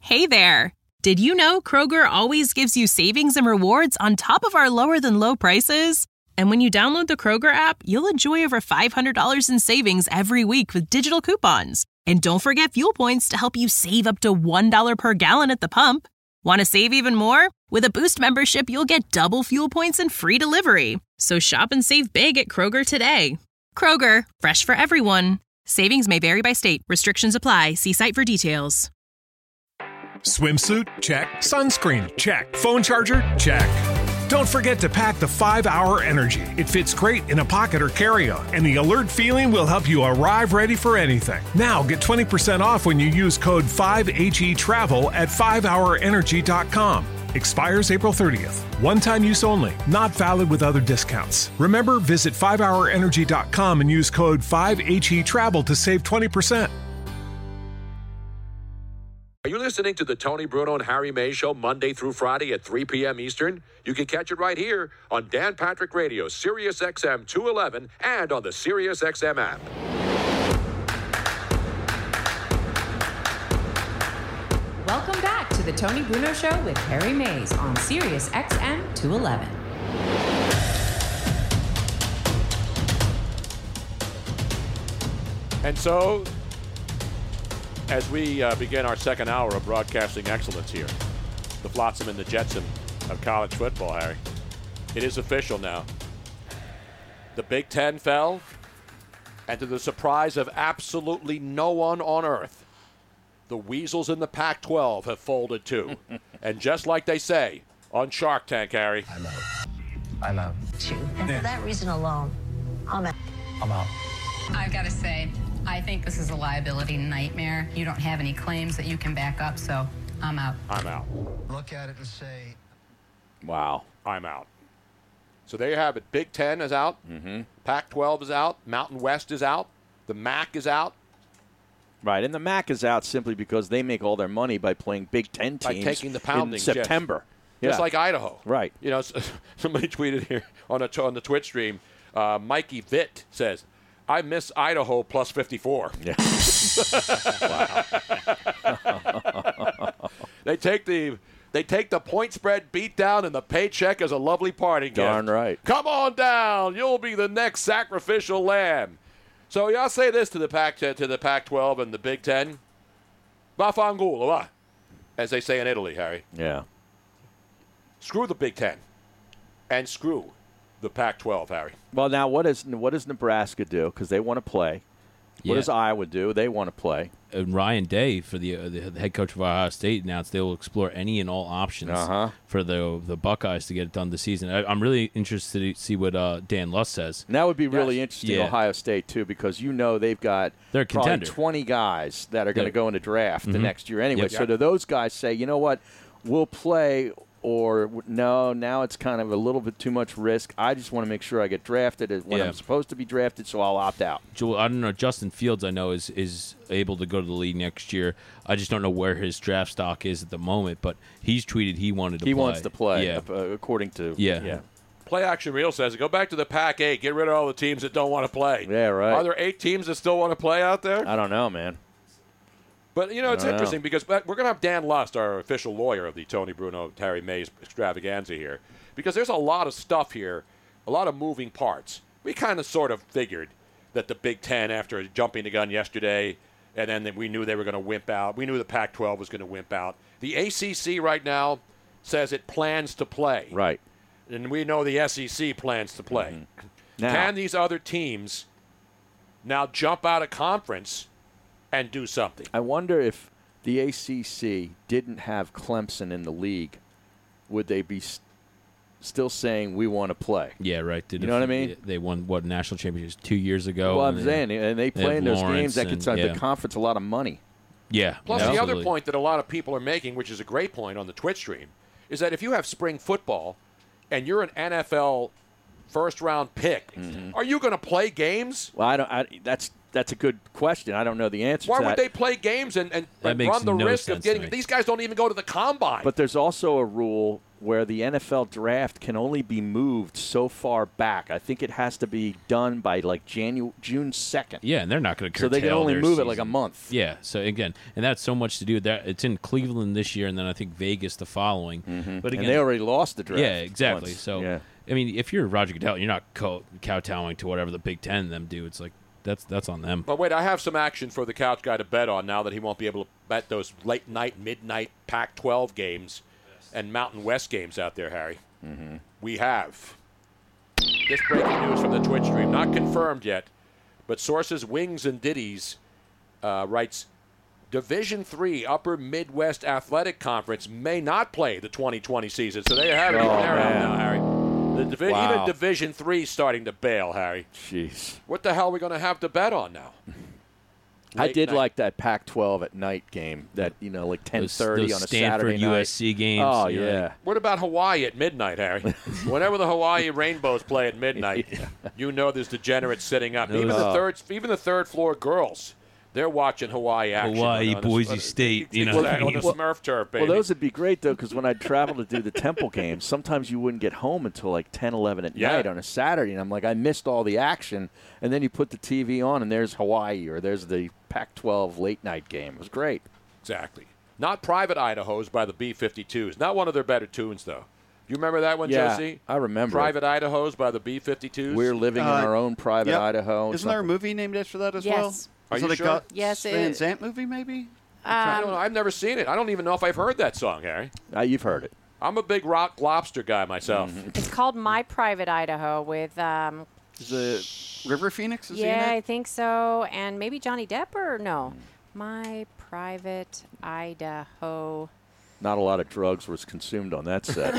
Hey there! Did you know Kroger always gives you savings and rewards on top of our lower-than-low prices? And when you download the Kroger app, you'll enjoy over $500 in savings every week with digital coupons. And don't forget fuel points to help you save up to $1 per gallon at the pump. Want to save even more? With a Boost membership, you'll get double fuel points and free delivery. So shop and save big at Kroger today. Kroger, fresh for everyone. Savings may vary by state. Restrictions apply. See site for details. Swimsuit? Check. Sunscreen? Check. Phone charger? Check. Don't forget to pack the 5-Hour Energy. It fits great in a pocket or carry-on, and the alert feeling will help you arrive ready for anything. Now get 20% off when you use code 5HETRAVEL at 5hourenergy.com. Expires April 30th. One-time use only. Not valid with other discounts. Remember, visit 5hourenergy.com and use code 5HETRAVEL to save 20%. Are you listening to the Tony Bruno and Harry Mays Show Monday through Friday at 3 p.m. Eastern? You can catch it right here on Dan Patrick Radio, Sirius XM 211, and on the Sirius XM app. Welcome back to the Tony Bruno Show with Harry Mays on Sirius XM 211. And so, as we begin our second hour of broadcasting excellence here, the flotsam and the jetsam of college football, Harry, it is official now. The Big Ten fell, and to the surprise of absolutely no one on earth, the weasels in the Pac-12 have folded too. And just like they say on Shark Tank, Harry, I'm out. And for that reason alone, I'm out. I've got to say, I think this is a liability nightmare. You don't have any claims that you can back up, so I'm out. I'm out. Look at it and say, wow, I'm out. So there you have it. Big Ten is out. Mm-hmm. Pac-12 is out. Mountain West is out. The MAC is out. Right, and the MAC is out simply because they make all their money by playing Big Ten teams by taking the pounding in September. Just like Idaho. Right. You know, somebody tweeted here on the Twitch stream, Mikey Vitt says, I miss Idaho plus 54. Yeah. They take the point spread beat down, and the paycheck is a lovely parting gift. Darn right. Come on down. You'll be the next sacrificial lamb. So y'all say this to the Pac-12 and the Big Ten. Vaffanculo, as they say in Italy, Harry. Yeah. Screw the Big Ten and screw the Pac-12, Harry. Well, now what does Nebraska do? Because they want to play. What does Iowa do? They want to play. And Ryan Day, for the head coach of Ohio State, announced they will explore any and all options for the Buckeyes to get it done this season. I'm really interested to see what Dan Luss says. And that would be really interesting, Ohio State, too, because they've got They're probably 20 guys that are going to go in the draft the next year anyway. Yep. So do those guys say, you know what, we'll play, or no, now it's kind of a little bit too much risk. I just want to make sure I get drafted when I'm supposed to be drafted, so I'll opt out. I don't know. Justin Fields, I know, is able to go to the league next year. I just don't know where his draft stock is at the moment, but he's tweeted he wanted to play. He wants to play, according to Play Action Real says, go back to the Pac-8. Get rid of all the teams that don't want to play. Yeah, right. Are there 8 teams that still want to play out there? I don't know, man. But, it's interesting because we're going to have Dan Lust, our official lawyer of the Tony Bruno, Harry Mays extravaganza here, because there's a lot of stuff here, a lot of moving parts. We kind of sort of figured that the Big Ten, after jumping the gun yesterday, and then we knew they were going to wimp out. We knew the Pac-12 was going to wimp out. The ACC right now says it plans to play. Right. And we know the SEC plans to play. Mm-hmm. Now, can these other teams now jump out of conference and do something? I wonder if the ACC didn't have Clemson in the league, would they be still saying we want to play? Yeah, right. You know what I mean? They won, national championships 2 years ago? Well, I'm saying, and they play in those games. That could save the conference a lot of money. Yeah. Plus, the other point that a lot of people are making, which is a great point on the Twitch stream, is that if you have spring football and you're an NFL first-round pick, are you going to play games? Well, that's That's a good question. I don't know the answer Why to that. would they play games and makes run the no risk of sense to getting me. these guys don't even go to the combine. But there's also a rule where the NFL draft can only be moved so far back. I think it has to be done by like June 2nd. Yeah, and they're not going to curtail So they can only their move it season. like a month. Yeah, so again, and that's so much to do with that. It's in Cleveland this year, and then I think Vegas the following. But again, And they already lost the draft. yeah, exactly. once. So, yeah. I mean, if you're Roger Goodell, you're not kowtowing to whatever the Big Ten them do. It's like that's on them. But wait, I have some action for the couch guy to bet on now that he won't be able to bet those late night, midnight Pac-12 games and Mountain West games out there, Harry. We have this breaking news from the Twitch stream, not confirmed yet, but sources Wings and Ditties writes, Division III Upper Midwest Athletic Conference may not play the 2020 season. So there you have it. Even there now, Harry. Wow. Even Division III starting to bail, Harry. Jeez. What the hell are we going to have to bet on now? I Late did night. like that Pac-12 at night game, that, like 10:30 those on a Stanford Saturday night. USC games. Oh, you're yeah. like, What about Hawaii at midnight, Harry? Whenever the Hawaii Rainbows play at midnight, you know there's degenerates sitting up. Even the third floor girls, they're watching Hawaii action. Hawaii, on Boise State, you know. Exactly, on the Smurf turf, baby. Well, those would be great, though, because when I travel to do the Temple games, sometimes you wouldn't get home until like 10, 11 at night on a Saturday. And I'm like, I missed all the action. And then you put the TV on, and there's Hawaii, or there's the Pac-12 late-night game. It was great. Exactly. Not Private Idahos by the B-52s. Not one of their better tunes, though. You remember that one, Yeah, Josie? I remember. Private Idahos by the B-52s? We're living in our own private Yep. Idaho. Isn't there a movie named after that as well? Yes. Are Is you it a sure? Gus Yes, Van it- Sant movie, maybe? I don't know. I've never seen it. I don't even know if I've heard that song, Harry. You've heard it. I'm a big Rock Lobster guy myself. It's called My Private Idaho with, Is it River Phoenix? Is he in yeah, it? I think so. And maybe Johnny Depp or no? My Private Idaho. Not a lot of drugs was consumed on that set.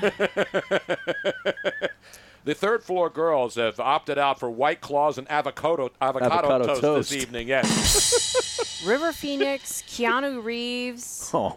The third floor girls have opted out for White Claws and avocado toast this evening. Yes. River Phoenix, Keanu Reeves, Oh,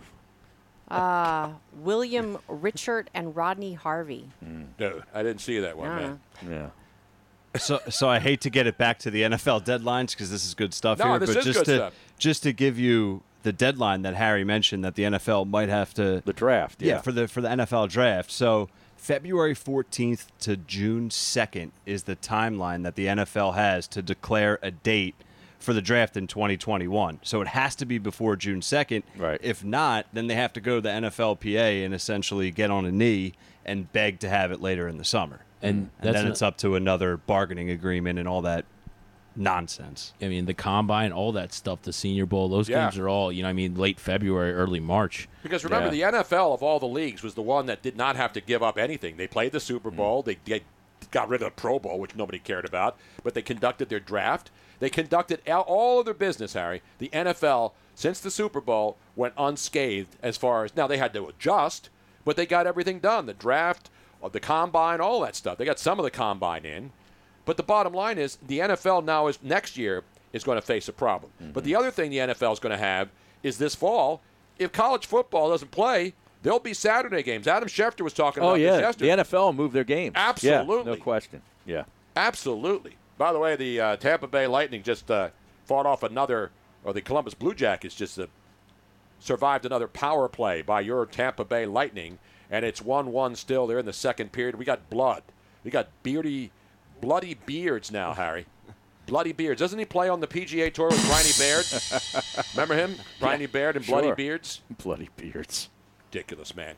William Richard, and Rodney Harvey. No, I didn't see that one, man. yeah. So I hate to get it back to the NFL deadlines because this is good stuff No, here, this but is just good to stuff. just to give you the deadline that Harry mentioned that the NFL might have to The draft, yeah. for the NFL draft. So February 14th to June 2nd is the timeline that the NFL has to declare a date for the draft in 2021. So it has to be before June 2nd. Right. If not, then they have to go to the NFLPA and essentially get on a knee and beg to have it later in the summer. And And that's then it's up to another bargaining agreement and all that nonsense. I mean, the combine, all that stuff, the Senior Bowl, those Yeah. games are all, late February, early March. Because remember, the NFL of all the leagues was the one that did not have to give up anything. They played the Super Bowl. They got rid of the Pro Bowl, which nobody cared about. But they conducted their draft. They conducted all of their business, Harry. The NFL, since the Super Bowl, went unscathed as far as... Now, they had to adjust, but they got everything done. The draft, the combine, all that stuff. They got some of the combine in. But the bottom line is the NFL now next year is going to face a problem. But the other thing the NFL is going to have is this fall, if college football doesn't play, there'll be Saturday games. Adam Schefter was talking about this yesterday. The NFL moved their games. Absolutely. Yeah, no question. Yeah. Absolutely. By the way, the Tampa Bay Lightning just fought off the Columbus Blue Jackets just survived another power play by your Tampa Bay Lightning, and it's 1-1 still. They're in the second period. We got blood. We got bloody beards now, Harry. Bloody Beards. Doesn't he play on the PGA Tour with Briney Baird? Remember him? Briney Baird and Bloody Beards? Bloody Beards. Ridiculous, man.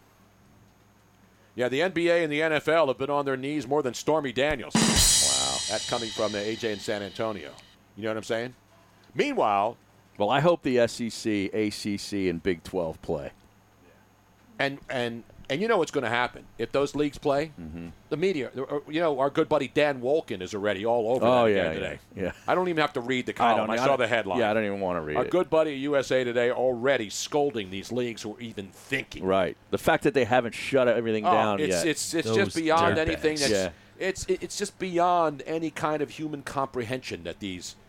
Yeah, the NBA and the NFL have been on their knees more than Stormy Daniels. Wow. That's coming from the AJ in San Antonio. You know what I'm saying? Meanwhile... Well, I hope the SEC, ACC, and Big 12 play. And you know what's going to happen. If those leagues play, the media, our good buddy Dan Wolkin is already all over that again today. Yeah. I don't even have to read the column. I saw the headline. Yeah, I don't even want to read Our it. good buddy at USA Today already scolding these leagues who are even thinking. Right. The fact that they haven't shut everything down yet. It's just beyond dirtbags. anything that's Yeah. it's just beyond any kind of human comprehension that these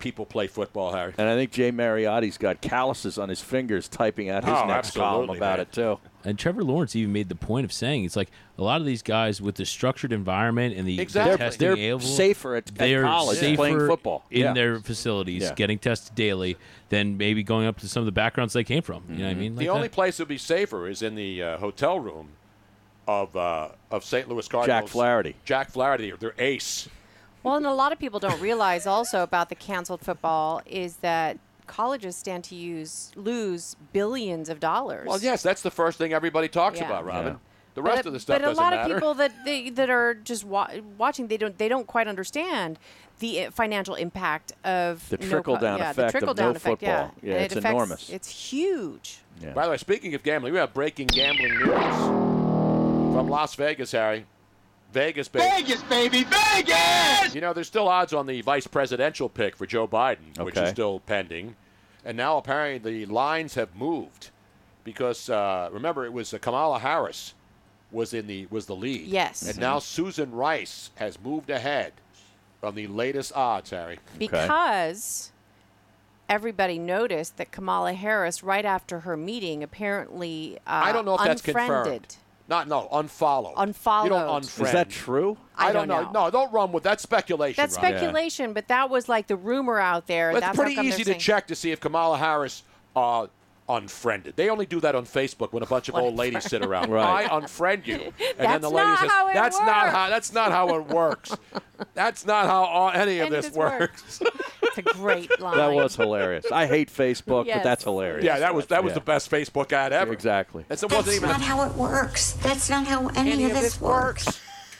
people play football, Harry. And I think Jay Mariotti's got calluses on his fingers typing out his next column about it, too. And Trevor Lawrence even made the point of saying it's like a lot of these guys with the structured environment and the testing they're available, safer at college playing football in their facilities, getting tested daily than maybe going up to some of the backgrounds they came from. You know what I mean? The only place that would be safer is in the hotel room of St. Louis Cardinals. Jack Flaherty, their ace. Well, and a lot of people don't realize also about the canceled football is that colleges stand to lose billions of dollars. Well, yes, that's the first thing everybody talks about, Robin. The rest of the stuff doesn't matter. But a lot of people that are just watching, they don't quite understand the financial impact of the trickle-down effect of no football. Yeah, it's enormous. It's huge. Yeah. By the way, speaking of gambling, we have breaking gambling news from Las Vegas, Harry. Vegas, baby, Vegas! You know, there's still odds on the vice presidential pick for Joe Biden, which is still pending. And now apparently the lines have moved because, remember, it was Kamala Harris was the lead. Yes. And now Susan Rice has moved ahead on the latest odds, Harry. Because everybody noticed that Kamala Harris, right after her meeting, apparently I don't know if that's confirmed. Unfollow. Unfollowed. You don't unfriend. Is that true? I don't know. No, don't run with that speculation. That's speculation, but that was like the rumor out there. It's pretty easy to check to see if Kamala Harris unfriended. They only do that on Facebook when a bunch of old ladies sit around. I unfriend you, and then the lady says, "That's not how it works. That's not how any of this works." It's a great line. That was hilarious. I hate Facebook, but that's hilarious. Yeah, that was the best Facebook ad ever. Exactly. That's not how it works. That's not how any of this works.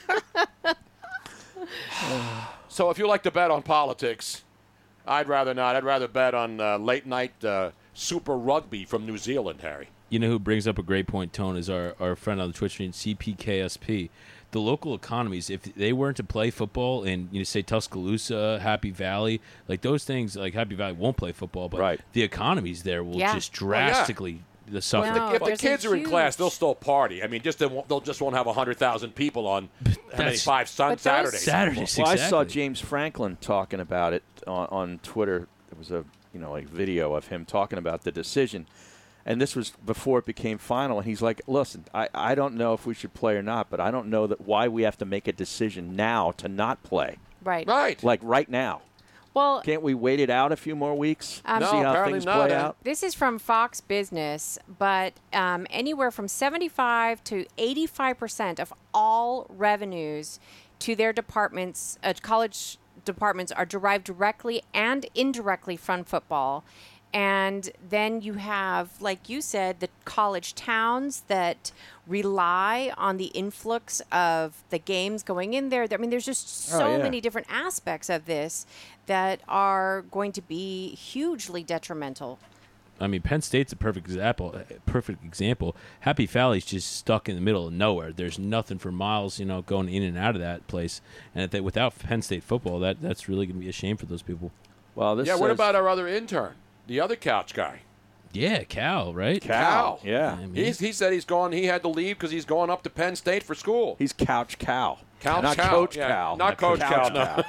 So if you like to bet on politics, I'd rather not. I'd rather bet on late night Super Rugby from New Zealand, Harry. You know who brings up a great point, Tone, is our friend on the Twitch stream, CPKSP. The local economies, if they weren't to play football in, say, Tuscaloosa, Happy Valley, like those things, like Happy Valley won't play football, but the economies there will just drastically suffer. No, if the kids are in class, they'll still party. I mean, they'll just won't have 100,000 people on Saturdays. Saturdays, well, I saw James Franklin talking about it on Twitter. There was a video of him talking about the decision. And this was before it became final. And he's like, listen, I don't know if we should play or not, but I don't know why we have to make a decision now to not play. Right. Like right now. Well, can't we wait it out a few more weeks and see how things play out? This is from Fox Business, but anywhere from 75 to 85% of all revenues to their departments, college departments, are derived directly and indirectly from football. And then you have, like you said, the college towns that rely on the influx of the games going in there. I mean, there's just so many different aspects of this that are going to be hugely detrimental. I mean, Penn State's a perfect example. Happy Valley's just stuck in the middle of nowhere. There's nothing for miles, going in and out of that place. And without Penn State football, that's really going to be a shame for those people. Well, what about our other intern? The other couch guy. Yeah, Cal, right? Cal. Yeah. He said he's gone. He had to leave because he's going up to Penn State for school. He's Couch Cal. Not Coach Cal. Not Coach Cal, no.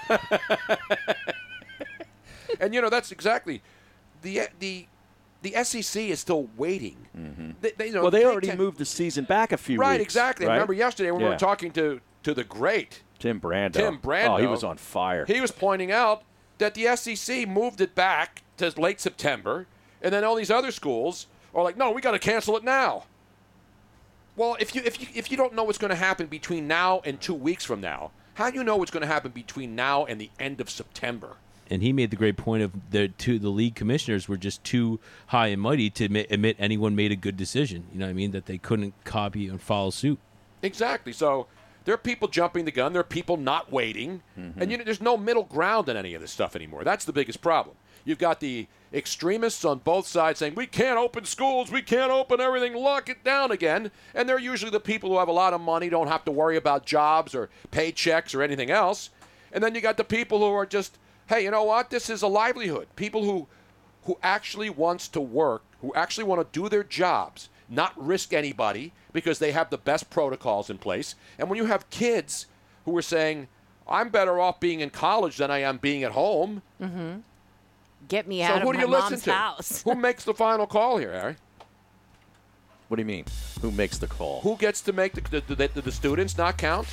And, that's exactly the SEC is still waiting. Mm-hmm. They already moved the season back a few weeks. Right, exactly. Right? Remember yesterday when we were talking to the great Tim Brando. Oh, he was on fire. He was pointing out that the SEC moved it back to late September, and then all these other schools are like, no, we got to cancel it now. Well, if you don't know what's going to happen between now and 2 weeks from now, how do you know what's going to happen between now and the end of September? And he made the great point of the league commissioners were just too high and mighty to admit anyone made a good decision. You know what I mean? That they couldn't copy and follow suit. Exactly. So there are people jumping the gun. There are people not waiting. Mm-hmm. And there's no middle ground in any of this stuff anymore. That's the biggest problem. You've got the extremists on both sides saying, we can't open schools, we can't open everything, lock it down again. And they're usually the people who have a lot of money, don't have to worry about jobs or paychecks or anything else. And then you got the people who are just, hey, you know what? This is a livelihood. People who actually wants to work, who actually want to do their jobs, not risk anybody because they have the best protocols in place. And when you have kids who are saying, I'm better off being in college than I am being at home, mm-hmm. get me out of my mom's house. Who makes the final call here, Harry? What do you mean? Who makes the call? Who gets to make the students not count?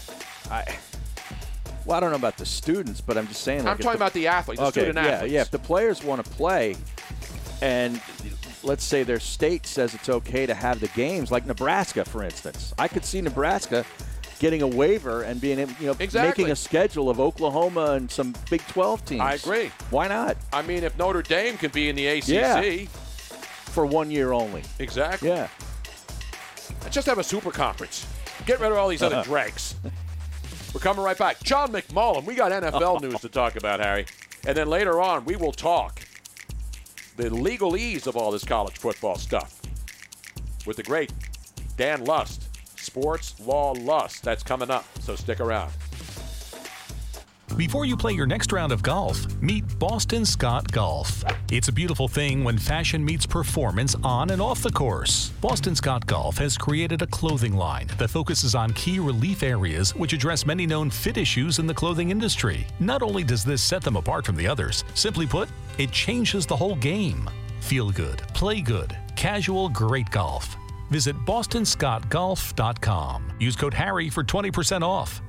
Well, I don't know about the students, but I'm just saying. Like, I'm talking about the athletes, the student athletes. Yeah. If the players want to play, and let's say their state says it's okay to have the games, like Nebraska, for instance, I could see Nebraska getting a waiver and being, making a schedule of Oklahoma and some Big 12 teams. I agree. Why not? I mean, if Notre Dame can be in the ACC for 1 year only. Exactly. Yeah. Just have a super conference. Get rid of all these other dregs. We're coming right back. John McMullen. We got NFL news to talk about, Harry. And then later on, we will talk the legalese of all this college football stuff with the great Dan Lust. Sports Law Lust. That's coming up, so stick around. Before you play your next round of golf, meet Boston Scott Golf. It's a beautiful thing when fashion meets performance on and off the course. Boston Scott Golf has created a clothing line that focuses on key relief areas which address many known fit issues in the clothing industry. Not only does this set them apart from the others, simply put, it changes the whole game. Feel good, play good, casual, great golf. Visit bostonscottgolf.com. Use code Harry for 20% off.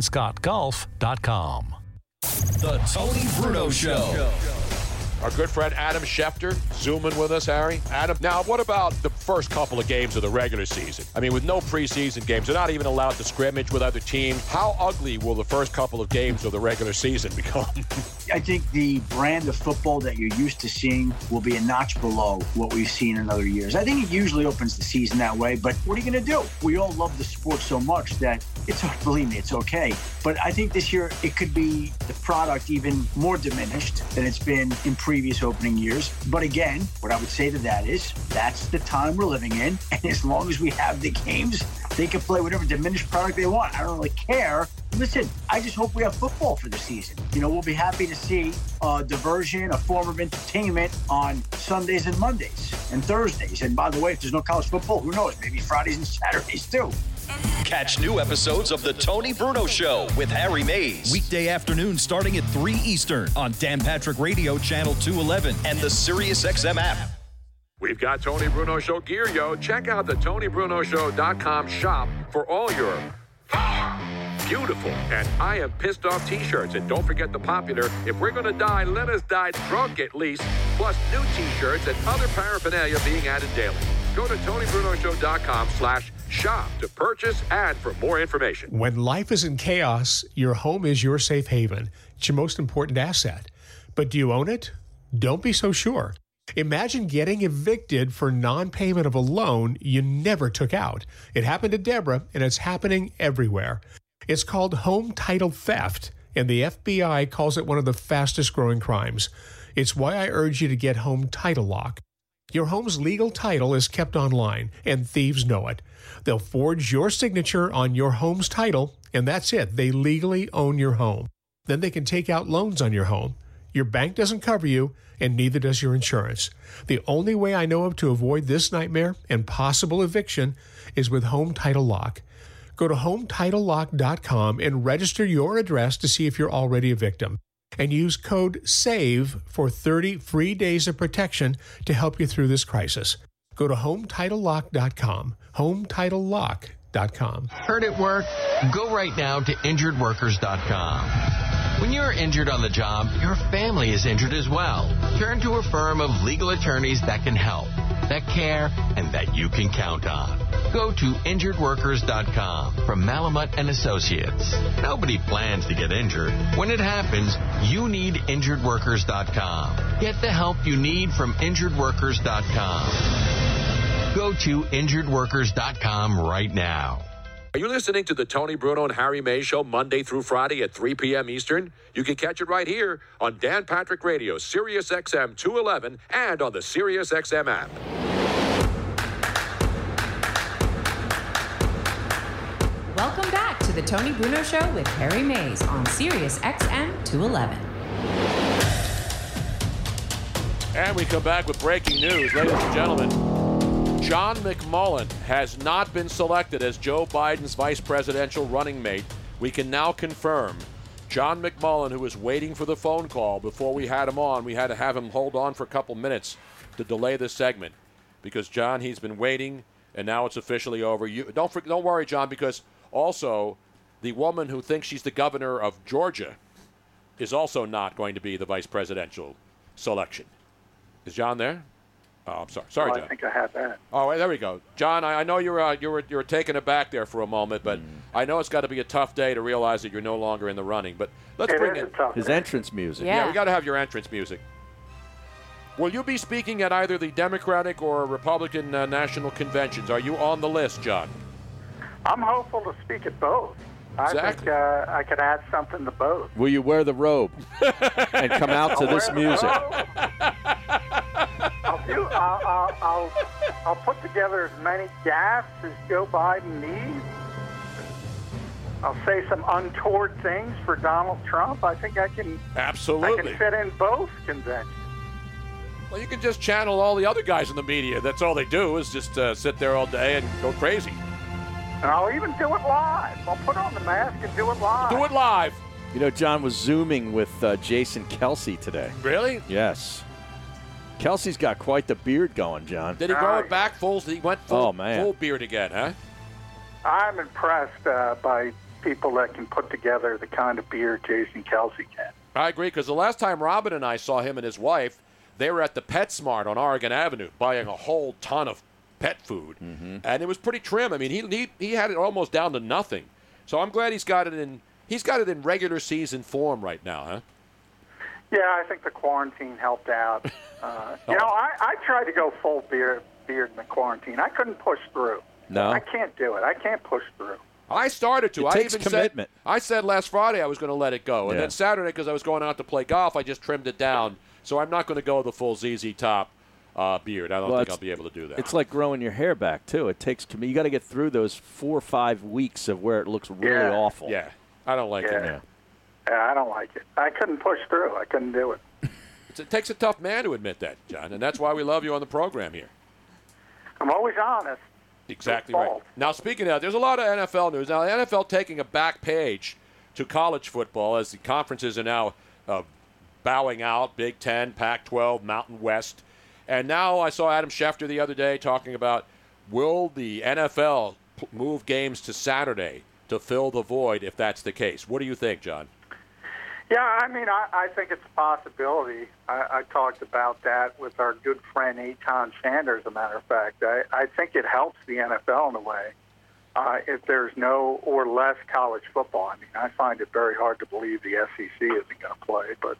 bostonscottgolf.com. The Tony Bruno Show. Our good friend Adam Schefter zooming with us, Harry. Adam, now what about the first couple of games of the regular season? I mean, with no preseason games, they're not even allowed to scrimmage with other teams. How ugly will the first couple of games of the regular season become? I think the brand of football that you're used to seeing will be a notch below what we've seen in other years. I think it usually opens the season that way, but what are you going to do? We all love the sport so much that it's, believe me, it's okay. But I think this year it could be the product even more diminished than it's been in previous opening years. But again, what I would say to that is that's the time we're living in. And as long as we have the games, they can play whatever diminished product they want. I don't really care. Listen, I just hope we have football for the season. We'll be happy to see a diversion, a form of entertainment on Sundays and Mondays and Thursdays. And by the way, if there's no college football, who knows? Maybe Fridays and Saturdays too. Catch new episodes of The Tony Bruno Show with Harry Mays. Weekday afternoon starting at 3 Eastern on Dan Patrick Radio Channel 211 and the SiriusXM app. We've got Tony Bruno Show gear, yo. Check out the TonyBrunoShow.com shop for all your beautiful and I am pissed off t-shirts. And don't forget the popular, if we're going to die, let us die drunk at least, plus new t-shirts and other paraphernalia being added daily. Go to TonyBrunoShow.com/shop to purchase and for more information. When life is in chaos, your home is your safe haven. It's your most important asset. But do you own it? Don't be so sure. Imagine getting evicted for non-payment of a loan you never took out. It happened to Deborah, and it's happening everywhere. It's called home title theft, and the FBI calls it one of the fastest growing crimes. It's why I urge you to get Home Title Lock. Your home's legal title is kept online, and thieves know it. They'll forge your signature on your home's title, and that's it. They legally own your home. Then they can take out loans on your home. Your bank doesn't cover you, and neither does your insurance. The only way I know of to avoid this nightmare and possible eviction is with Home Title Lock. Go to HomeTitleLock.com and register your address to see if you're already a victim. And use code SAVE for 30 free days of protection to help you through this crisis. Go to HomeTitleLock.com. HomeTitleLock.com. Hurt at work? Go right now to InjuredWorkers.com. When you're injured on the job, your family is injured as well. Turn to a firm of legal attorneys that can help, that care, and that you can count on. Go to InjuredWorkers.com from Malamut and Associates. Nobody plans to get injured. When it happens, you need InjuredWorkers.com. Get the help you need from InjuredWorkers.com. Go to InjuredWorkers.com right now. Are you listening to the Tony Bruno and Harry Mays Show Monday through Friday at 3 p.m. Eastern? You can catch it right here on Dan Patrick Radio, SiriusXM 211, and on the SiriusXM app. Welcome back to the Tony Bruno Show with Harry Mays on SiriusXM 211. And we come back with breaking news, ladies and gentlemen. John McMullen has not been selected as Joe Biden's vice presidential running mate. We can now confirm John McMullen, who was waiting for the phone call before we had him on. We had to have him hold on for a couple minutes to delay this segment because, John, he's been waiting, and now it's officially over. Don't worry, John, because also the woman who thinks she's the governor of Georgia is also not going to be the vice presidential selection. Is John there? Oh, I'm sorry. Sorry, John. I think I have that. Oh, there we go. John, I know you were taken aback there for a moment, but I know it's got to be a tough day to realize that you're no longer in the running. But let's bring in his entrance music. Yeah, we got to have your entrance music. Will you be speaking at either the Democratic or Republican national conventions? Are you on the list, John? I'm hopeful to speak at both. Exactly. I think I could add something to both. Will you wear the robe and come out to this music? I'll put together as many gaffes as Joe Biden needs. I'll say some untoward things for Donald Trump. I think I can. Absolutely. I can fit in both conventions. Well, you can just channel all the other guys in the media. That's all they do is just sit there all day and go crazy. And I'll even do it live. I'll put on the mask and do it live. Do it live. You know, John was Zooming with Jason Kelsey today. Really? Yes. Kelsey's got quite the beard going, John. Did he grow it back full? He went full beard again, huh? I'm impressed by people that can put together the kind of beard Jason Kelsey can. I agree, because the last time Robin and I saw him and his wife, they were at the PetSmart on Oregon Avenue buying a whole ton of pet food, and it was pretty trim. I mean, he had it almost down to nothing. So I'm glad he's got it in regular season form right now, huh? Yeah, I think the quarantine helped out. I tried to go full beard in the quarantine. I couldn't push through. No, I can't do it. I can't push through. I started to. It takes commitment. I said last Friday I was going to let it go, and then Saturday, because I was going out to play golf, I just trimmed it down. So I'm not going to go the full ZZ Top beard. I don't think I'll be able to do that. It's like growing your hair back too. It takes you got to get through those 4 or 5 weeks of where it looks really awful. Yeah, I don't like it. Yeah, I don't like it. I couldn't push through. I couldn't do it. It takes a tough man to admit that, John, and that's why we love you on the program here. I'm always honest. Exactly right. Now, speaking of that, there's a lot of NFL news. Now, the NFL taking a back page to college football as the conferences are now bowing out, Big Ten, Pac-12, Mountain West. And now I saw Adam Schefter the other day talking about, will the NFL move games to Saturday to fill the void if that's the case? What do you think, John? Yeah, I mean, I think it's a possibility. I talked about that with our good friend Eitan Sanders, as a matter of fact. I think it helps the NFL in a way if there's no or less college football. I mean, I find it very hard to believe the SEC isn't going to play, but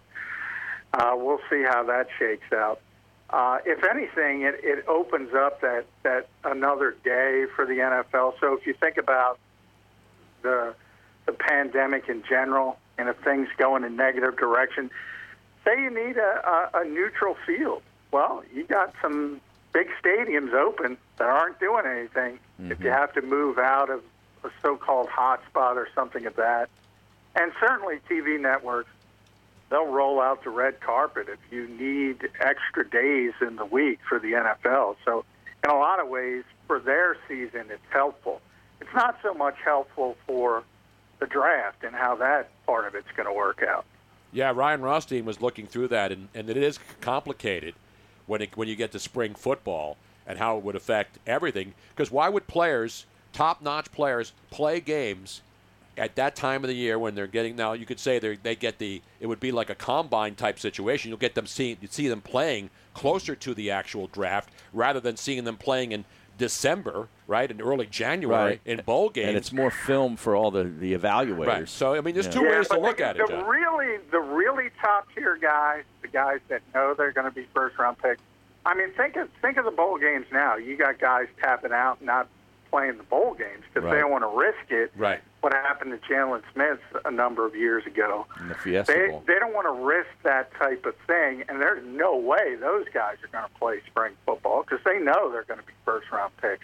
we'll see how that shakes out. If anything, it opens up that another day for the NFL. So if you think about the pandemic in general, and if things go in a negative direction, say you need a neutral field. Well, you got some big stadiums open that aren't doing anything. If you have to move out of a so-called hotspot or something of that, and certainly TV networks, they'll roll out the red carpet if you need extra days in the week for the NFL. So in a lot of ways, for their season, it's helpful. It's not so much helpful for the draft and how that part of it's going to work out. Yeah, Ryan Rothstein was looking through that, and it is complicated when you get to spring football and how it would affect everything. Because why would players, top-notch players, play games at that time of the year when they're getting, now you could say they get it would be like a combine type situation. You'll get them see them playing closer to the actual draft rather than seeing them playing in December, right, in early January in bowl games. And it's more film for all the evaluators. Right. So, I mean, there's two ways to look at it, John. The really top-tier guys, the guys that know they're going to be first-round picks, I mean, think of the bowl games now. You got guys tapping out, not playing the bowl games because they don't want to risk it. Right. What happened to Jalen Smith a number of years ago. In the Fiesta Bowl. They don't want to risk that type of thing, and there's no way those guys are going to play spring football because they know they're going to be first-round picks.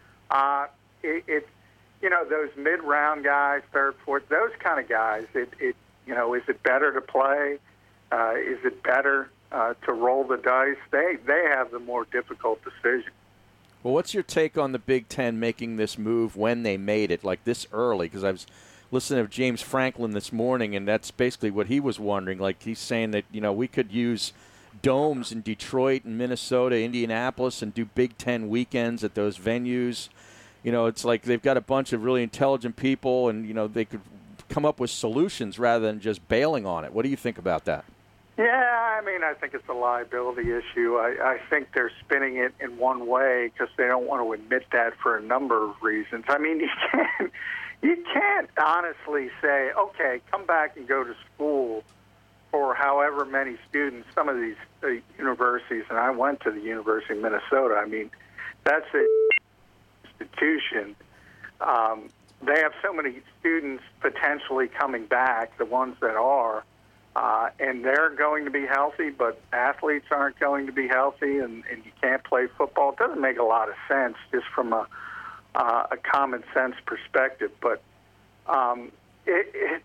It's those mid-round guys, third, fourth, those kind of guys. Is it better to play? Is it better to roll the dice? They have the more difficult decision. Well, what's your take on the Big Ten making this move when they made it, like this early? Because I was listening to James Franklin this morning, and that's basically what he was wondering. Like, he's saying that, we could use domes in Detroit and Minnesota, Indianapolis, and do Big Ten weekends at those venues. It's like they've got a bunch of really intelligent people, and, they could come up with solutions rather than just bailing on it. What do you think about that? Yeah, I think it's a liability issue. I think they're spinning it in one way because they don't want to admit that for a number of reasons. You can't honestly say, okay, come back and go to school for however many students. Some of these universities, and I went to the University of Minnesota. That's an institution. They have so many students potentially coming back, the ones that are, and they're going to be healthy, but athletes aren't going to be healthy, and you can't play football. It doesn't make a lot of sense just from a common sense perspective, but it's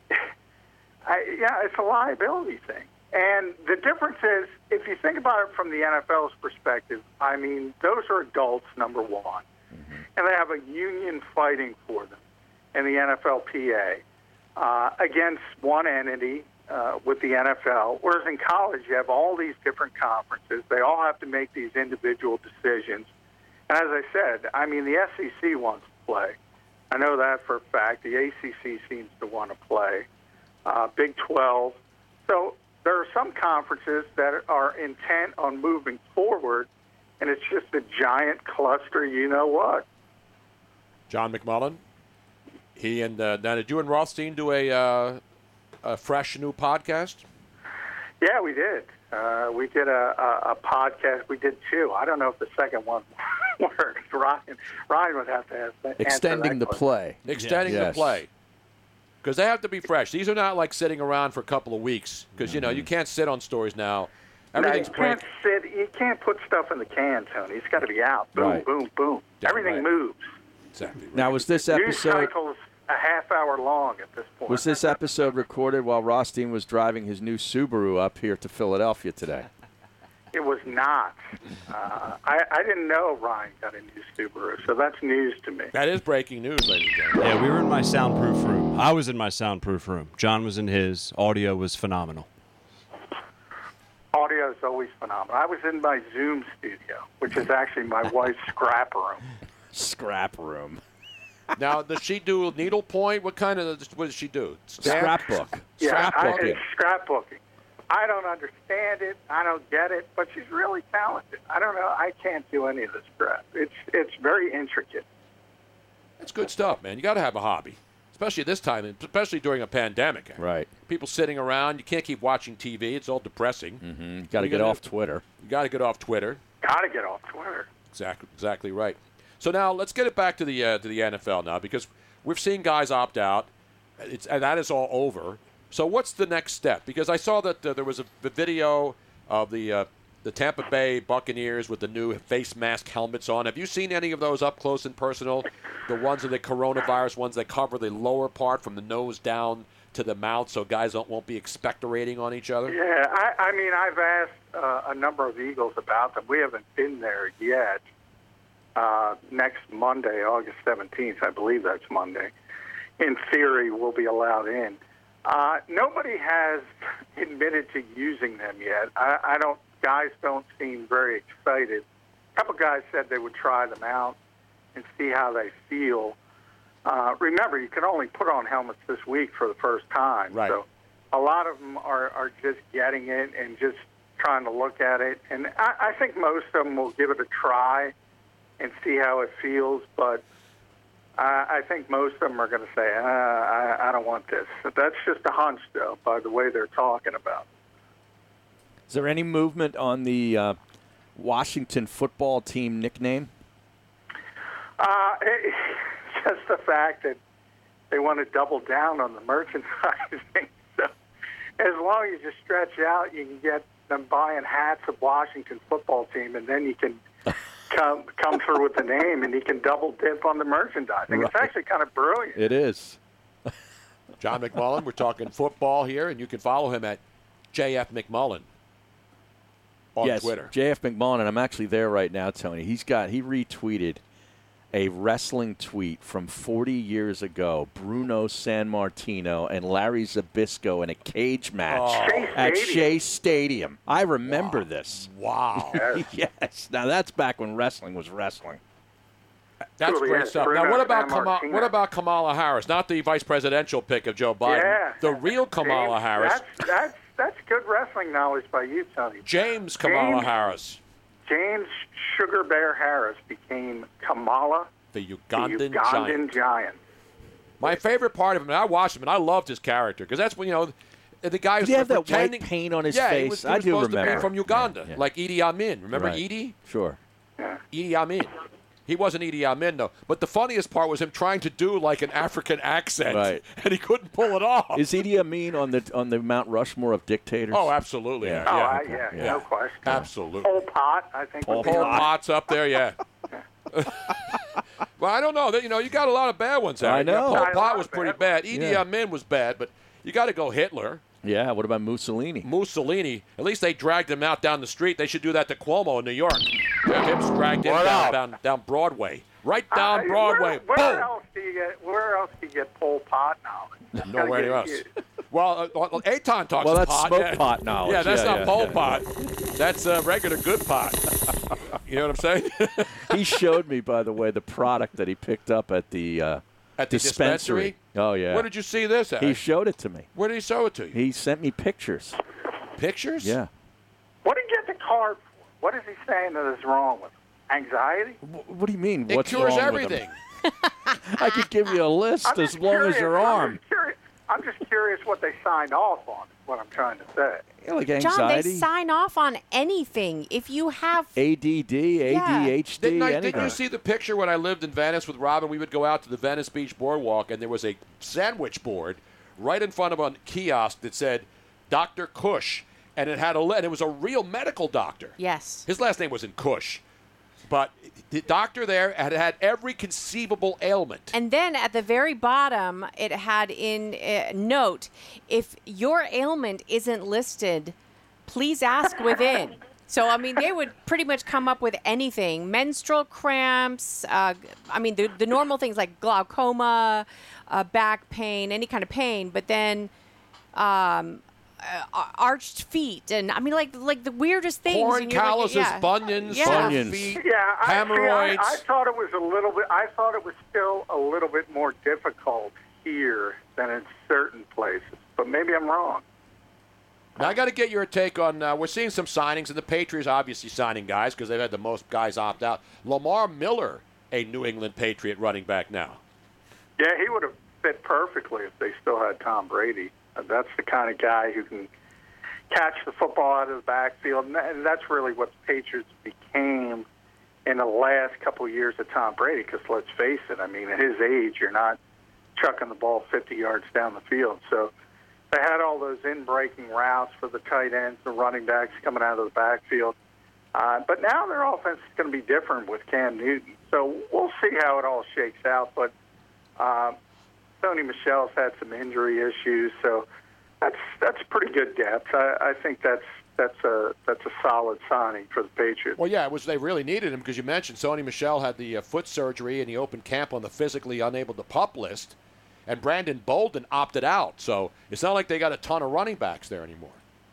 a liability thing. And the difference is, if you think about it from the NFL's perspective, those are adults, number one, and they have a union fighting for them in the NFLPA against one entity with the NFL, whereas in college you have all these different conferences. They all have to make these individual decisions. And as I said, the SEC wants to play. I know that for a fact. The ACC seems to want to play. Big 12. So there are some conferences that are intent on moving forward, and it's just a giant cluster, what. John McMullen, he and now did you and Rothstein do a fresh new podcast? Yeah, we did. We did a podcast. We did two. I don't know if the second one worked. Ryan would have to answer Extending the play. Extending the play. Because they have to be fresh. These are not like sitting around for a couple of weeks. Because, you can't sit on stories now. Everything's can't sit. You can't put stuff in the can, Tony. It's got to be out. Boom, right. Boom, boom. Everything moves. Exactly. Now, was this News episode... cycle's a half hour long at this point. Was this episode recorded while Rothstein was driving his new Subaru up here to Philadelphia today? It was not. I didn't know Ryan got a new Subaru, so that's news to me. That is breaking news, ladies and gentlemen. Yeah, we were in my soundproof room. I was in my soundproof room. John was in his. Audio was phenomenal. Audio is always phenomenal. I was in my Zoom studio, which is actually my wife's scrap room. Scrap room. Now, does she do needlepoint? What does she do? Scrapbook. Yeah, Scrapbooking. Scrapbooking. I don't understand it. I don't get it, but she's really talented. I don't know. I can't do any of this crap. It's very intricate. It's good stuff, man. You got to have a hobby, especially this time, especially during a pandemic. Right. People sitting around. You can't keep watching TV. It's all depressing. Mm-hmm. You got to get off Twitter. You got to get off Twitter. Got to get off Twitter. Exactly right. So now let's get it back to the NFL now, because we've seen guys opt out, and that is all over. So what's the next step? Because I saw that there was a video of the Tampa Bay Buccaneers with the new face mask helmets on. Have you seen any of those up close and personal? The ones of the coronavirus ones that cover the lower part from the nose down to the mouth, so guys won't be expectorating on each other? Yeah, I've asked a number of Eagles about them. We haven't been there yet. Next Monday, August 17th, I believe that's Monday, in theory, we'll be allowed in. Nobody has admitted to using them yet. Guys don't seem very excited. A couple guys said they would try them out and see how they feel. Remember, you can only put on helmets this week for the first time. Right. So a lot of them are just getting it and just trying to look at it. And I think most of them will give it a try and see how it feels, but I think most of them are going to say, I don't want this. That's just a hunch, though, by the way they're talking about it. Is there any movement on the Washington football team nickname? Just the fact that they want to double down on the merchandising. So as long as you stretch out, you can get them buying hats of Washington football team, and then you can come through with the name, and he can double dip on the merchandising. Right. It's actually kind of brilliant. It is. John McMullen, we're talking football here, and you can follow him at JF McMullen on Twitter. JF McMullen, and I'm actually there right now, Tony. He retweeted a wrestling tweet from 40 years ago. Bruno Sammartino and Larry Zbyszko in a cage match at Shea Stadium. I remember this. Wow. Yes. Now, that's back when wrestling was wrestling. That's great stuff. Now, what about Kamala Harris? Not the vice presidential pick of Joe Biden. Yeah. The real Kamala Harris. That's good wrestling knowledge by you, Tony. James Harris. James Sugar Bear Harris became Kamala, the Ugandan giant. My favorite part of him, and I watched him, and I loved his character, because that's when, the guy was that pretending. white paint on his face. face. He was I do supposed remember. to be from Uganda, like Idi Amin. Remember Right. Idi? Sure. Idi Amin. He wasn't Idi Amin, though. But the funniest part was him trying to do like an African accent, Right. and he couldn't pull it off. Is Idi Amin on the Mount Rushmore of dictators? Oh, absolutely. Yeah. No question. Absolutely. Pol Pot, I think. Pol Pot's up there, yeah. Well, I don't know. You got a lot of bad ones out. I know. Pol Pot was pretty bad. Idi Amin was bad, but you got to go Hitler. Yeah, what about Mussolini? At least they dragged him out down the street. They should do that to Cuomo in New York. Him dragged him down Broadway. Right down Broadway. Where else do you get Pol Pot knowledge? Nowhere else. Well, Eitan talks Well, that's pot. smoke pot knowledge. Yeah, that's not Pol yeah. Pot. That's regular good pot. You know what I'm saying? He showed me, by the way, the product that he picked up at the dispensary. Oh, yeah. Where did you see this at? He showed it to me. Where did he show it to you? He sent me pictures. Pictures? Yeah. What did you get the card for? What is he saying that is wrong with him? Anxiety? What do you mean? It What's cures wrong everything. With him? I could give you a list as long as your arm. I'm just curious what they signed off on, is what I'm trying to say. Yeah, like John, anxiety. they sign off on anything. If you have ADD, ADHD, Didn't you see the picture when I lived in Venice with Robin? We would go out to the Venice Beach Boardwalk, and there was a sandwich board right in front of a kiosk that said Dr. Cush, and it had and it was a real medical doctor. Yes. His last name wasn't Cush, but the doctor there had every conceivable ailment. And then at the very bottom, it had in note, if your ailment isn't listed, please ask within. So, I mean, they would pretty much come up with anything. Menstrual cramps, the normal things like glaucoma, back pain, any kind of pain. But then arched feet, and I mean, like the weirdest things. Corn calluses, bunions, feet, hemorrhoids. I thought it was a little bit. I thought it was still a little bit more difficult here than in certain places, but maybe I'm wrong. Now I got to get your take on. We're seeing some signings, and the Patriots obviously signing guys because they've had the most guys opt out. Lamar Miller, a New England Patriot running back now. Yeah, he would have fit perfectly if they still had Tom Brady. That's the kind of guy who can catch the football out of the backfield, and that's really what the Patriots became in the last couple of years of Tom Brady, because let's face it, I mean, at his age, you're not chucking the ball 50 yards down the field. So they had all those in-breaking routes for the tight ends, the running backs coming out of the backfield. But now their offense is going to be different with Cam Newton. So we'll see how it all shakes out, but Sony Michel's had some injury issues, so that's pretty good depth. I think that's a solid signing for the Patriots. Well, yeah, they really needed him because you mentioned Sony Michel had the foot surgery and he opened camp on the physically unable to pup list, and Brandon Bolden opted out. So it's not like they got a ton of running backs there anymore.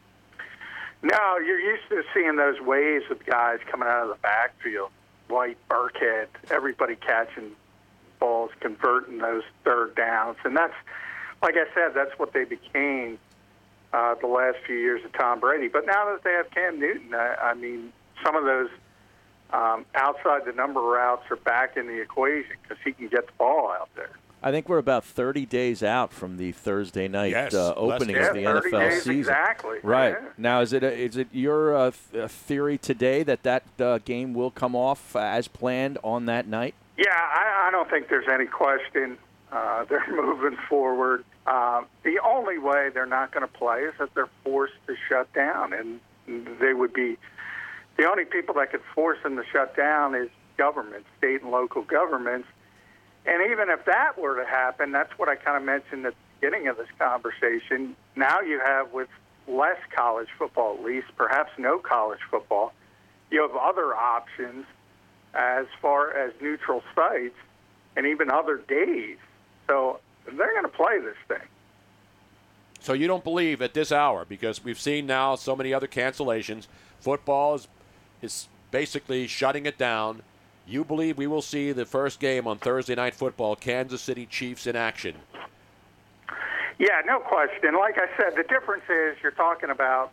No, you're used to seeing those waves of guys coming out of the backfield. White, Burkhead, everybody catching balls, converting those third downs. And that's, like I said, that's what they became the last few years of Tom Brady. But now that they have Cam Newton, I mean, some of those outside the number routes are back in the equation because he can get the ball out there. I think we're about 30 days out from the Thursday night opening of the 30 NFL days season. Exactly. Right. Yeah. Now, is it your theory today that game will come off as planned on that night? Yeah, I don't think there's any question. They're moving forward. The only way they're not going to play is if they're forced to shut down, and they would be the only people that could force them to shut down is government, state and local governments. And even if that were to happen, that's what I kind of mentioned at the beginning of this conversation. Now you have, with less college football at least, perhaps no college football, you have other options as far as neutral sites and even other days. So they're going to play this thing. So you don't believe at this hour, because we've seen now so many other cancellations, football is basically shutting it down. You believe we will see the first game on Thursday Night Football, Kansas City Chiefs in action? Yeah, no question. Like I said, the difference is you're talking about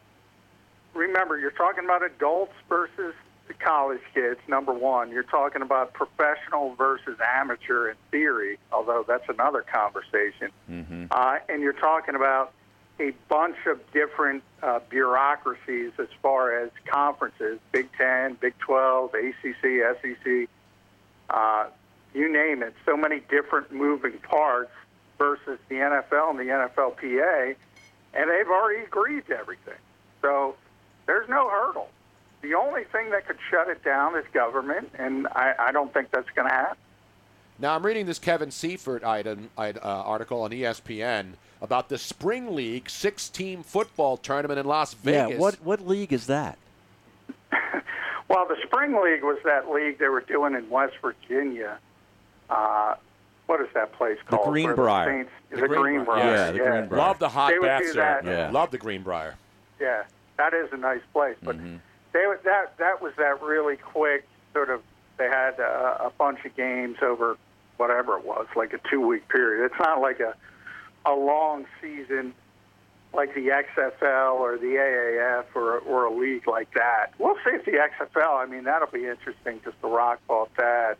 adults versus the college kids, number one. You're talking about professional versus amateur in theory, although that's another conversation. Mm-hmm. And you're talking about a bunch of different bureaucracies as far as conferences, Big 10, Big 12, ACC, SEC, you name it. So many different moving parts versus the NFL and the NFLPA, and they've already agreed to everything. So there's no hurdle. The only thing that could shut it down is government, and I don't think that's going to happen. Now, I'm reading this Kevin Seifert article on ESPN about the Spring League 6-team football tournament in Las Vegas. Yeah, what league is that? Well, the Spring League was that league they were doing in West Virginia. What is that place called? The Greenbrier. The Greenbrier. Yeah, the Greenbrier. Love the hot baths there. Yeah. Love the Greenbrier. Yeah, that is a nice place. But that was that really quick sort of, they had a bunch of games over whatever it was, like a 2-week period. It's not like a long season like the XFL or the AAF or a league like that. We'll see if the XFL, I mean, that'll be interesting because The Rock bought that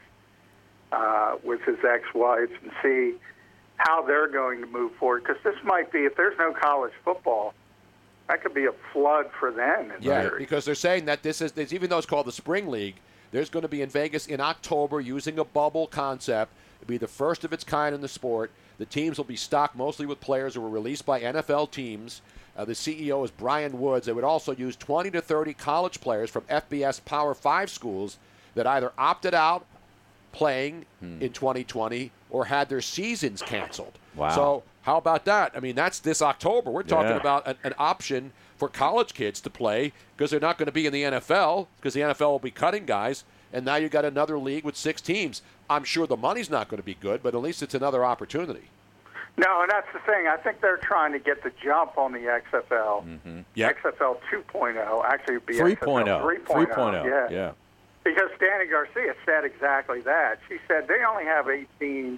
with his ex-wife, and see how they're going to move forward. Because this might be, if there's no college football, that could be a flood for them. Because they're saying that this is, even though it's called the Spring League, there's going to be in Vegas in October using a bubble concept. It'll be the first of its kind in the sport. The teams will be stocked mostly with players who were released by NFL teams. The CEO is Brian Woods. They would also use 20 to 30 college players from FBS Power 5 schools that either opted out playing in 2020 or had their seasons canceled. Wow. So how about that? I mean, that's this October. We're talking about an option for college kids to play because they're not going to be in the NFL because the NFL will be cutting guys. And now you've got another league with 6 teams. I'm sure the money's not going to be good, but at least it's another opportunity. No, and that's the thing. I think they're trying to get the jump on the XFL. Mm-hmm. Yep. XFL 2.0. Actually, it'd be 3.0. XFL 3.0. Yeah. Because Danny Garcia said exactly that. She said they only have 8 teams.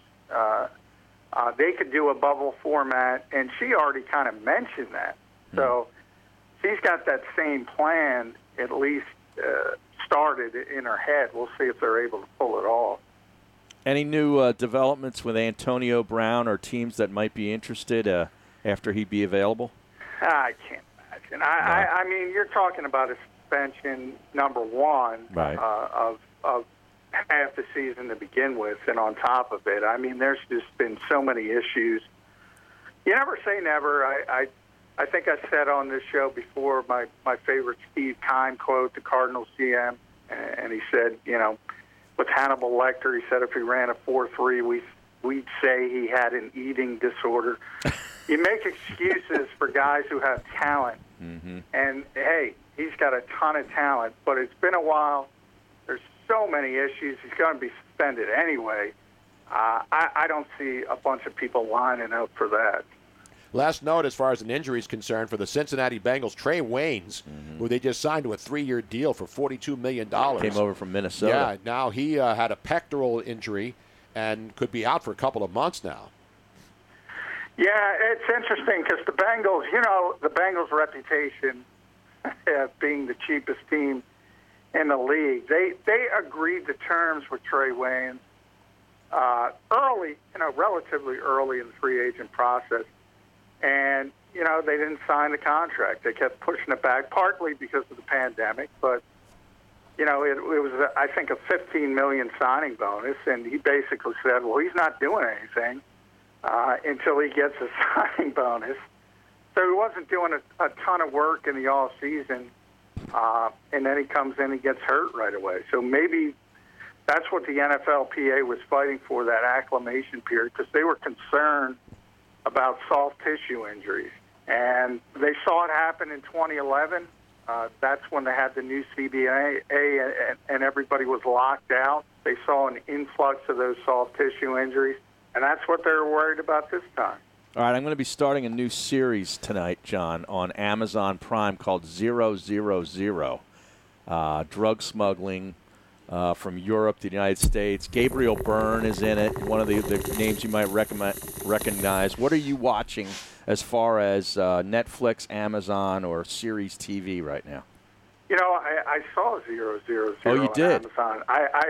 They could do a bubble format, and she already kind of mentioned that. So she's got that same plan at least started in her head. We'll see if they're able to pull it off. Any new developments with Antonio Brown or teams that might be interested after he'd be available? I can't imagine. I mean, you're talking about a suspension, number one, right. Of half the season to begin with, and on top of it, I mean, there's just been so many issues. You never say never. I think I said on this show before my favorite Steve Keim quote, the Cardinals GM, and he said, you know, with Hannibal Lecter, he said if he ran a 4.3, we'd say he had an eating disorder. You make excuses for guys who have talent, and hey, he's got a ton of talent, but it's been a while. There's so many issues. He's going to be suspended anyway. I don't see a bunch of people lining up for that. Last note, as far as an injury is concerned, for the Cincinnati Bengals, Trey Waynes, who they just signed to a 3-year deal for $42 million. Came over from Minnesota. Yeah, now he had a pectoral injury and could be out for a couple of months now. Yeah, it's interesting because the Bengals, you know, the Bengals' reputation as being the cheapest team in the league, they agreed to terms with Trey Waynes early, you know, relatively early in the free agent process. And, you know, they didn't sign the contract. They kept pushing it back, partly because of the pandemic. But, you know, it was, I think, a $15 million signing bonus. And he basically said, well, he's not doing anything until he gets a signing bonus. So he wasn't doing a ton of work in the off-season. And then he comes in and gets hurt right away. So maybe that's what the NFLPA was fighting for, that acclimation period, because they were concerned about soft tissue injuries. And they saw it happen in 2011 That's when they had the new CBA and everybody was locked out. They saw an influx of those soft tissue injuries, and that's what they're worried about this time. All right, I'm going to be starting a new series tonight, John, on Amazon Prime called 000. Drug smuggling from Europe to the United States. Gabriel Byrne is in it, one of the names you might recognize. What are you watching as far as Netflix, Amazon, or Series TV right now? You know, I saw 000. Oh, you did? Amazon.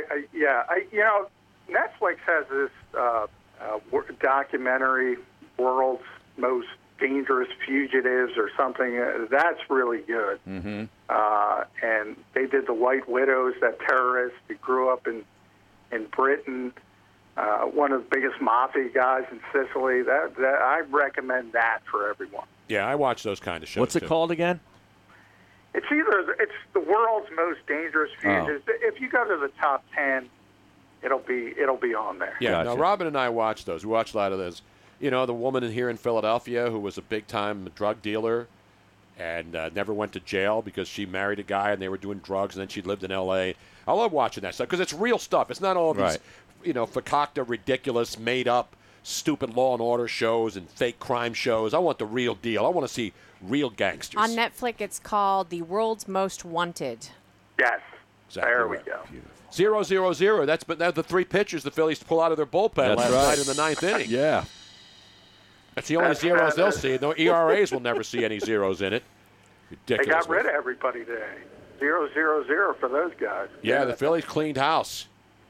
Netflix has this documentary, World's Most Dangerous Fugitives or something. That's really good. Mm-hmm. And they did The White Widows, that terrorist who grew up in Britain, one of the biggest mafia guys in Sicily. That I recommend that for everyone. Yeah, I watch those kind of shows. What's it called again? It's The World's Most Dangerous Fugitives. Oh. If you go to the top 10, it'll be on there. Yeah. Gotcha. Now Robin and I watched those. We watched a lot of those. You know, the woman here in Philadelphia who was a big-time drug dealer and never went to jail because she married a guy and they were doing drugs, and then she lived in L.A. I love watching that stuff because it's real stuff. It's not all these, fakakta, ridiculous, made-up, stupid Law and Order shows and fake crime shows. I want the real deal. I want to see real gangsters. On Netflix, it's called The World's Most Wanted. Yes. Exactly there we right. go. 0-0-0. That's the three pitchers the Phillies pull out of their bullpen last night in the ninth inning. Yeah. That's the only zeros they'll see. No ERAs will never see any zeros in it. Ridiculous. They got rid of everybody today. 0-0-0 for those guys. Yeah, the Phillies cleaned house.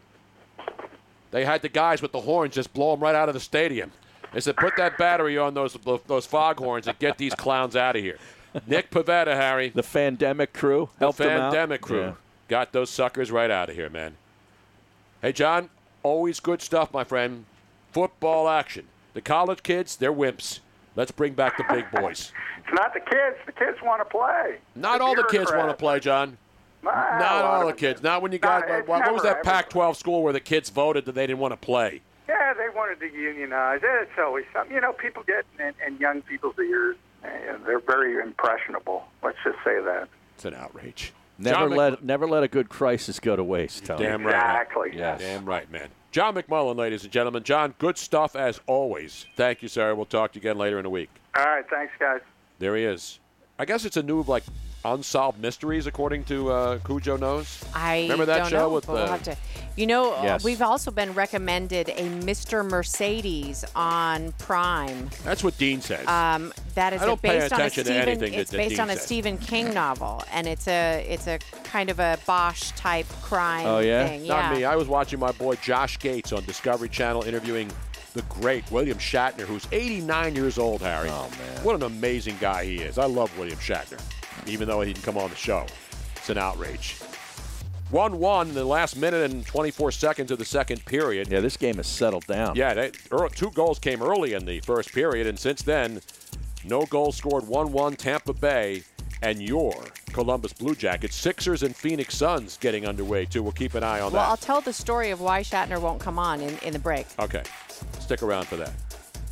They had the guys with the horns just blow them right out of the stadium. They said, put that battery on those foghorns and get these clowns out of here. Nick Pivetta, Harry. The Fandemic crew helped them out. The Fandemic crew got those suckers right out of here, man. Hey, John, always good stuff, my friend. Football action. The college kids, they're wimps. Let's bring back the big boys. It's not the kids. The kids want to play. Not all the kids want to play, John. Not all the kids. Not when you got what was that Pac-12 school where the kids voted that they didn't want to play? Yeah, they wanted to unionize. It's always something. You know, people get in young people's ears, and they're very impressionable. Let's just say that. It's an outrage. Never let a good crisis go to waste, Tony. Damn right. Exactly. Yes. Damn right, man. John McMullen, ladies and gentlemen. John, good stuff as always. Thank you, sir. We'll talk to you again later in the week. All right. Thanks, guys. There he is. I guess it's a new, Unsolved Mysteries, according to Cujo Knows. Remember that show with we'll have to. You know, Yes. we've also been recommended a Mr. Mercedes on Prime. That's what Dean says. That is I don't pay based on a attention to anything It's that based Dean on a says. Stephen King novel, and it's a kind of a Bosch type crime thing. Not me. I was watching my boy Josh Gates on Discovery Channel interviewing the great William Shatner, who's 89 years old, Harry. Oh, man. What an amazing guy he is. I love William Shatner, even though he didn't come on the show. It's an outrage. 1-1 in the last minute and 24 seconds of the second period. Yeah, this game has settled down. Yeah, two goals came early in the first period, and since then, no goals scored. 1-1 Tampa Bay and your Columbus Blue Jackets. Sixers and Phoenix Suns getting underway, too. We'll keep an eye on Well, that. I'll tell the story of why Shatner won't come on in the break. Okay. Stick around for that.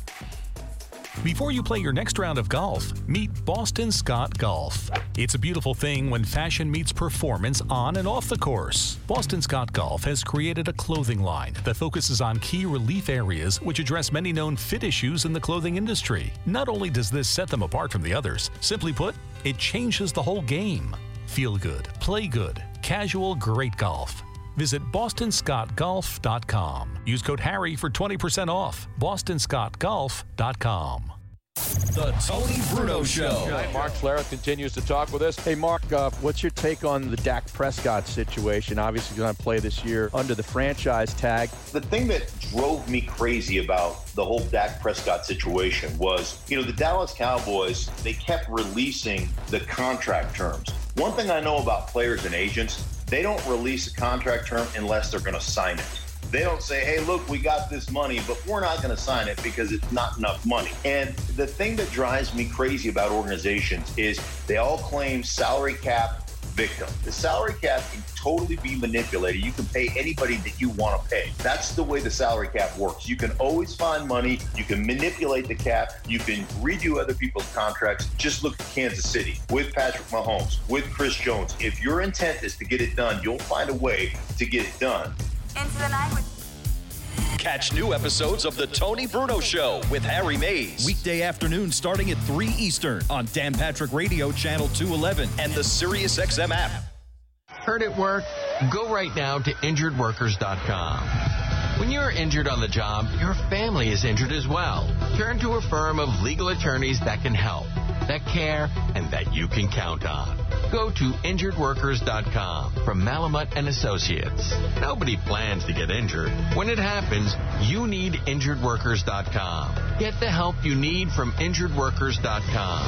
Before you play your next round of golf, meet Boston Scott Golf. It's a beautiful thing when fashion meets performance on and off the course. Boston Scott Golf has created a clothing line that focuses on key relief areas which address many known fit issues in the clothing industry. Not only does this set them apart from the others, simply put, it changes the whole game. Feel good, play good, casual, great golf. Visit bostonscottgolf.com. Use code Harry for 20% off. bostonscottgolf.com. The Tony Bruno Show. Mark Flair continues to talk with us. Hey, Mark, what's your take on the Dak Prescott situation? Obviously going to play this year under the franchise tag. The thing that drove me crazy about the whole Dak Prescott situation was, the Dallas Cowboys, they kept releasing the contract terms. One thing I know about players and agents, they don't release a contract term unless they're going to sign it. They don't say, hey, look, we got this money, but we're not going to sign it because it's not enough money. And the thing that drives me crazy about organizations is they all claim salary cap victim. The salary cap can totally be manipulated. You can pay anybody that you want to pay. That's the way the salary cap works. You can always find money. You can manipulate the cap. You can redo other people's contracts. Just look at Kansas City with Patrick Mahomes, with Chris Jones. If your intent is to get it done, you'll find a way to get it done. Into the night with Catch new episodes of The Tony Bruno Show with Harry Mays. Weekday afternoon starting at 3 Eastern on Dan Patrick Radio Channel 211 and the SiriusXM app. Hurt at work? Go right now to injuredworkers.com. When you're injured on the job, your family is injured as well. Turn to a firm of legal attorneys that can help, that care, and that you can count on. Go to injuredworkers.com from Malamut and Associates. Nobody plans to get injured. When it happens, you need injuredworkers.com. Get the help you need from injuredworkers.com.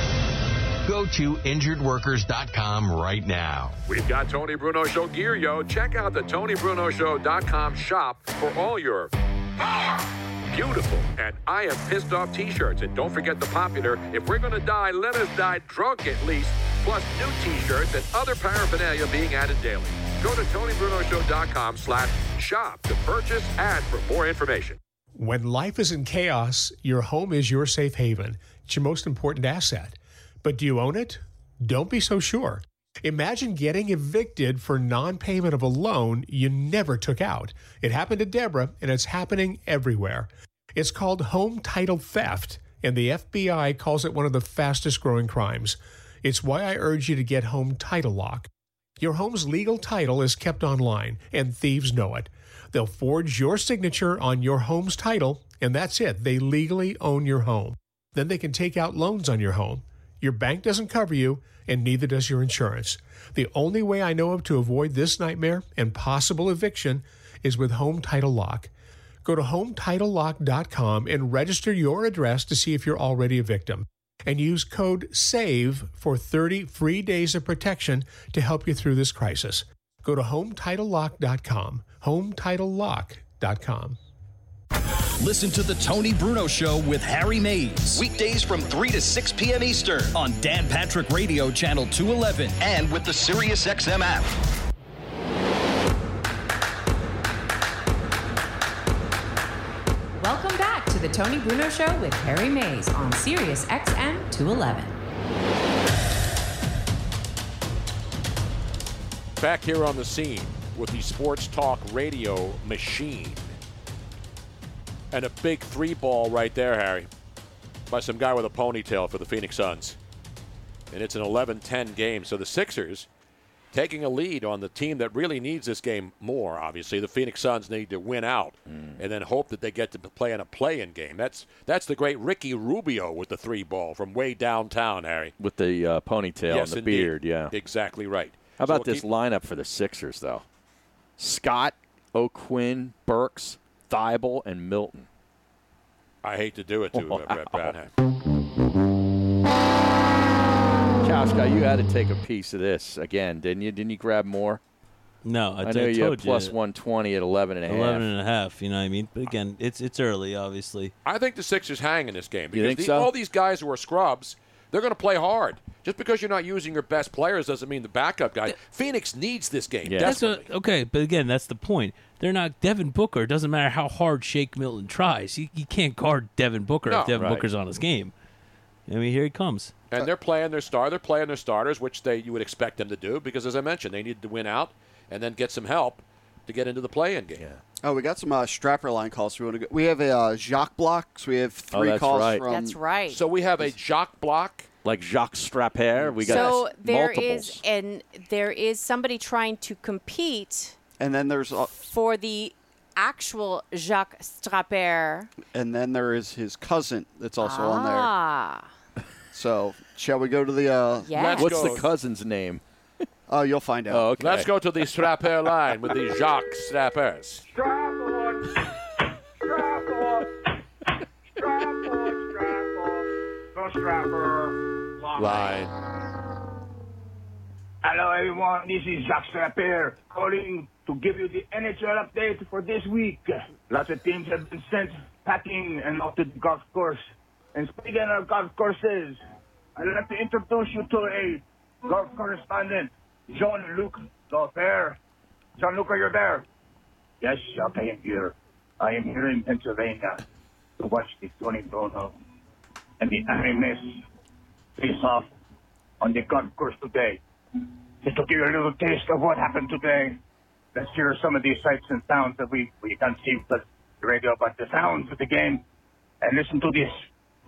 Go to injuredworkers.com right now. We've got Tony Bruno Show gear, yo. Check out the TonyBrunoShow.com shop for all your beautiful and I am pissed off t-shirts. And don't forget the popular, if we're going to die, let us die drunk at least, plus new t-shirts and other paraphernalia being added daily. Go to TonyBrunoShow.com/shop to purchase and for more information. When life is in chaos, your home is your safe haven. It's your most important asset. But do you own it? Don't be so sure. Imagine getting evicted for non-payment of a loan you never took out. It happened to Deborah, and it's happening everywhere. It's called home title theft, and the FBI calls it one of the fastest-growing crimes. It's why I urge you to get Home Title Lock. Your home's legal title is kept online, and thieves know it. They'll forge your signature on your home's title, and that's it. They legally own your home. Then they can take out loans on your home. Your bank doesn't cover you, and neither does your insurance. The only way I know of to avoid this nightmare and possible eviction is with Home Title Lock. Go to HomeTitleLock.com and register your address to see if you're already a victim. And use code SAVE for 30 free days of protection to help you through this crisis. Go to HomeTitleLock.com. HomeTitleLock.com. Listen to The Tony Bruno Show with Harry Mays. Weekdays from 3 to 6 p.m. Eastern on Dan Patrick Radio Channel 211 and with the SiriusXM app. Welcome back to the Tony Bruno Show with Harry Mays on SiriusXM 211. Back here on the scene with the Sports Talk Radio machine. And a big 3-ball right there, Harry, by some guy with a ponytail for the Phoenix Suns. And it's an 11-10 game. So the Sixers taking a lead on the team that really needs this game more, obviously. The Phoenix Suns need to win out and then hope that they get to play in a play-in game. That's the great Ricky Rubio with the 3-ball from way downtown, Harry. With the ponytail and the beard, yeah. Exactly right. How about this lineup for the Sixers, though? Scott, O'Quinn, Burks, Thibault, and Milton. I hate to do it to Brett Brown. Kowska, you had to take a piece of this again, didn't you? Didn't you grab more? No, I know you had plus 120 at 11.5. 11.5, you know what I mean? But again, it's early, obviously. I think the Sixers hang in this game You think so? all these guys who are scrubs, they're going to play hard. Just because you're not using your best players doesn't mean the backup guys. Phoenix needs this game. Yeah. Okay, but again, that's the point. They're not Devin Booker. It doesn't matter how hard Shake Milton tries. You can't guard Devin Booker if Devin Booker's on his game. I mean, here he comes. And they're playing their star. They're playing their starters, which you would expect them to do because, as I mentioned, they need to win out and then get some help to get into the play-in game. Yeah. Oh, we got some strapper line calls. We have a Jacques block, so we have 3 calls from... That's right. So we have a Jacques block. Like Jacques Strapper. We got multiples. there is somebody trying to compete. And then there's for the actual Jacques Strapper. And then there is his cousin that's also on there. So shall we go to the? Yes. What's the cousin's name? Oh, you'll find out. Oh, okay. Let's go to the Strapper line with the Jacques Strappers. Strap on, strap on, strap on, strap on. The Strapper line. Hello, everyone. This is Jacques Strapper calling to give you the NHL update for this week. Lots of teams have been sent packing and off to the golf course. And speaking of golf courses, I'd like to introduce you to a golf correspondent Jean-Luc Lafleur. Jean-Luc, are you there? Yes, Jacques, I am here. I am here in Pennsylvania to watch the Tony Bruno and the Aramis face off on the golf course today. Just to give you a little taste of what happened today, let's hear some of these sights and sounds that we can't see with the radio, but the sounds of the game. And listen to this.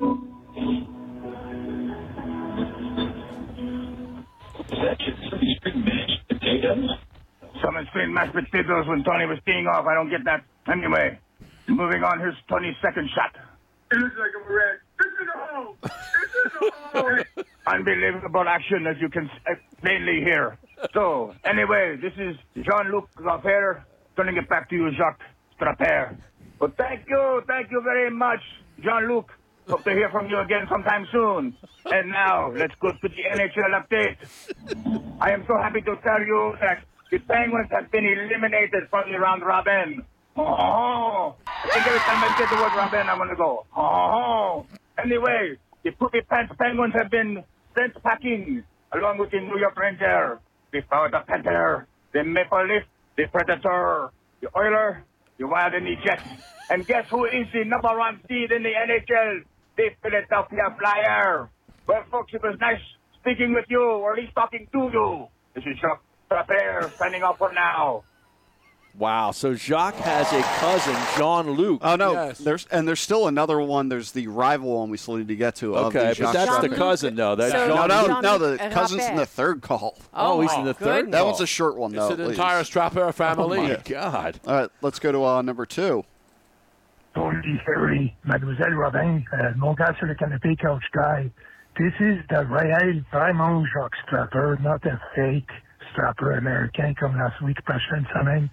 Some string mashed potatoes when Tony was teeing off. I don't get that. Anyway, moving on, here's Tony's second shot. It looks like a red. This is a hole. This is a hole. Unbelievable action, as you can plainly hear. So, anyway, this is Jean-Luc Lafleur. Turning it back to you, Jacques Strapper. Well, thank you very much, Jean-Luc. Hope to hear from you again sometime soon. And now, let's go to the NHL update. I am so happy to tell you that the Penguins have been eliminated from the round robin. Oh, I think every time I say the word robin, I want to go. Oh, anyway, the Poopy Pants Penguins have been sent packing along with the New York Rangers, the Florida Panther, the Maple Leaf, the Predator, the Oiler, the Wild, and the Jets. And guess who is the number one seed in the NHL? The Philadelphia Flyers. Well, folks, it was nice speaking with you, or at least talking to you. This is Jacques Trapper signing off for now. Wow, so Jacques has a cousin, Jean-Luc. Oh, no, there's still another one. There's the rival one we still need to get to. Okay, but that's the cousin, though. That's no, the cousin's in the third call. Oh, he's in the third call. That one's a short one, though. It's an entire Strapper family. Oh, my God. All right, let's go to number 2. Tony, Harry, Mademoiselle Robin, mon gars sur le canapé, Couch Guy. This is the réel, vraiment Jacques Strapper, not a fake Strapper américain comme last week, prochaine semaine.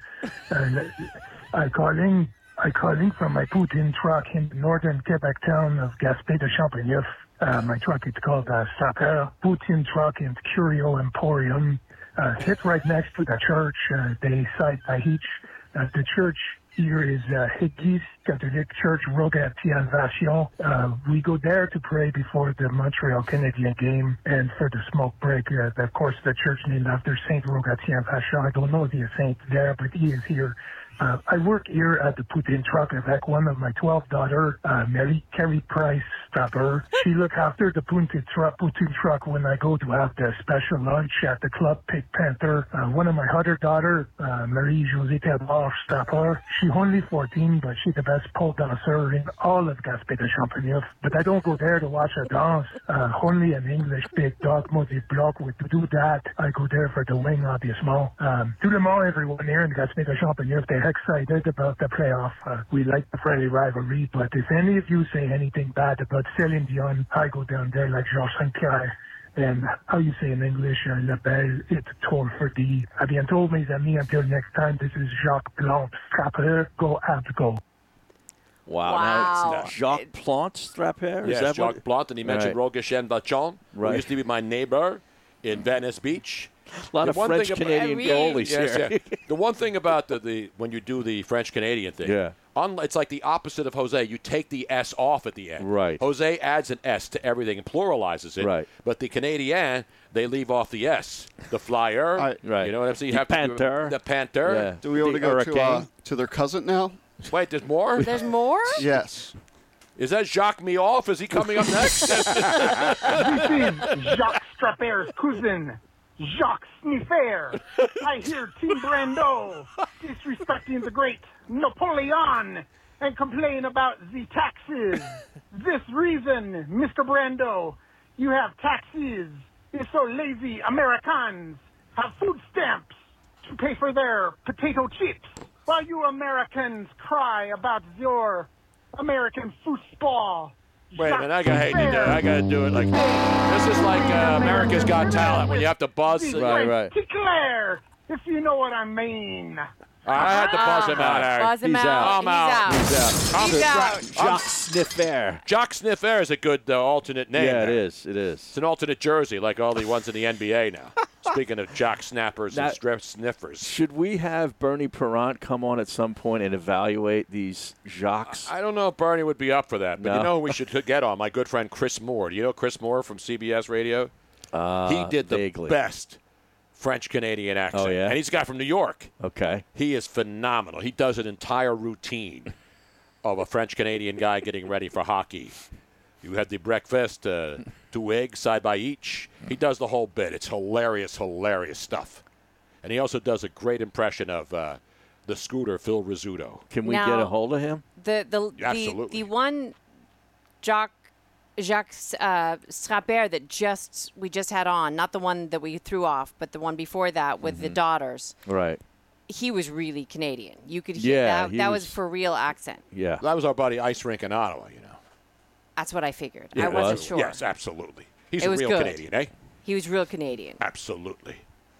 I calling from my Poutine truck in the northern Quebec town of Gaspé de Champigneuf. My truck is called Strapper Poutine Truck and Curio Emporium. Sit right next to the church. They side by each. The church here is Église Catholique Church Rogatian Vation. We go there to pray before the Montreal Canadiens game and for the smoke break. Of course, the church named after Saint Rogatian Vachon. I don't know the saint there, but he is here. I work here at the Poutine Truck avec one of my 12 daughter, Mary Carey Price Strapper. She look after the Poutine Truck when I go to have the special lunch at the Club Pig Panther. One of my other daughter, Marie-Josée Théodore Strapper. She only 14, but she's the best pole dancer in all of Gaspé de Champigneuf. But I don't go there to watch her dance. Only an English big dog Modi block would do that. I go there for the wing, obviously. Tout le monde, everyone here in Gaspé de Champigneuf, they're excited about the playoff. We like the friendly rivalry, but if any of you say anything bad about Céline Dion, I go down there like Georges Saint-Pierre. And how you say in English, La Belle est tour for the. À bientôt, mes amis. Until next time, this is Jacques Plante Strapper. Go Abs, go. Wow. Now it's Jacques Plante Strapper? Yes, Jacques Plante, and he mentioned Rogashen Vachon, who used to be my neighbor in Venice Beach. A lot of French-Canadian goalies here. Yeah. The one thing about the when you do the French-Canadian thing, it's like the opposite of Jose. You take the S off at the end. Right. Jose adds an S to everything and pluralizes it. Right. But the Canadien, they leave off the S. The Flyer. Right. You know what I'm saying? The Panther. The Panther. Yeah. Do we want to go to their cousin now? Wait, there's more? There's more? Yes. Is that Jacques Me Off? Is he coming up next? This is Jacques Strapper's cousin, Jacques Sniffer. I hear Team Brando disrespecting the great Napoleon and complain about the taxes. This reason, Mr. Brando, you have taxes. It's so lazy Americans have food stamps to pay for their potato chips, while you Americans cry about your American football. Wait a minute, I gotta do it like this is like America's Got Talent when you have to buzz. Right. Declare, if you know what I mean. I had to buzz him out, Harry. Buzz him out. I'm out. He's out. Jacques Sniffer. Jacques Sniffer is a good alternate name. Yeah, it is. It's an alternate jersey like all the ones in the NBA now. Speaking of Jock Snappers and Strip Sniffers. Should we have Bernie Parent come on at some point and evaluate these Jacques? I don't know if Bernie would be up for that, but you know who we should get on? My good friend Chris Moore. Do you know Chris Moore from CBS Radio? He did the best French-Canadian accent. Oh, yeah? And he's a guy from New York. Okay. He is phenomenal. He does an entire routine of a French-Canadian guy getting ready for hockey. You had the breakfast, 2 eggs side by each. He does the whole bit. It's hilarious, hilarious stuff. And he also does a great impression of the Scooter, Phil Rizzuto. Can we get a hold of him? Absolutely. The one Jacques Strapper that we just had on, not the one that we threw off, but the one before that with the daughters. Right. He was really Canadian. You could hear that was for real accent. Yeah. That was our buddy Ice Rink in Ottawa, That's what I figured. Yeah, I wasn't sure. Yes, absolutely. He's it a was real good. Canadian, eh? He was real Canadian. Absolutely.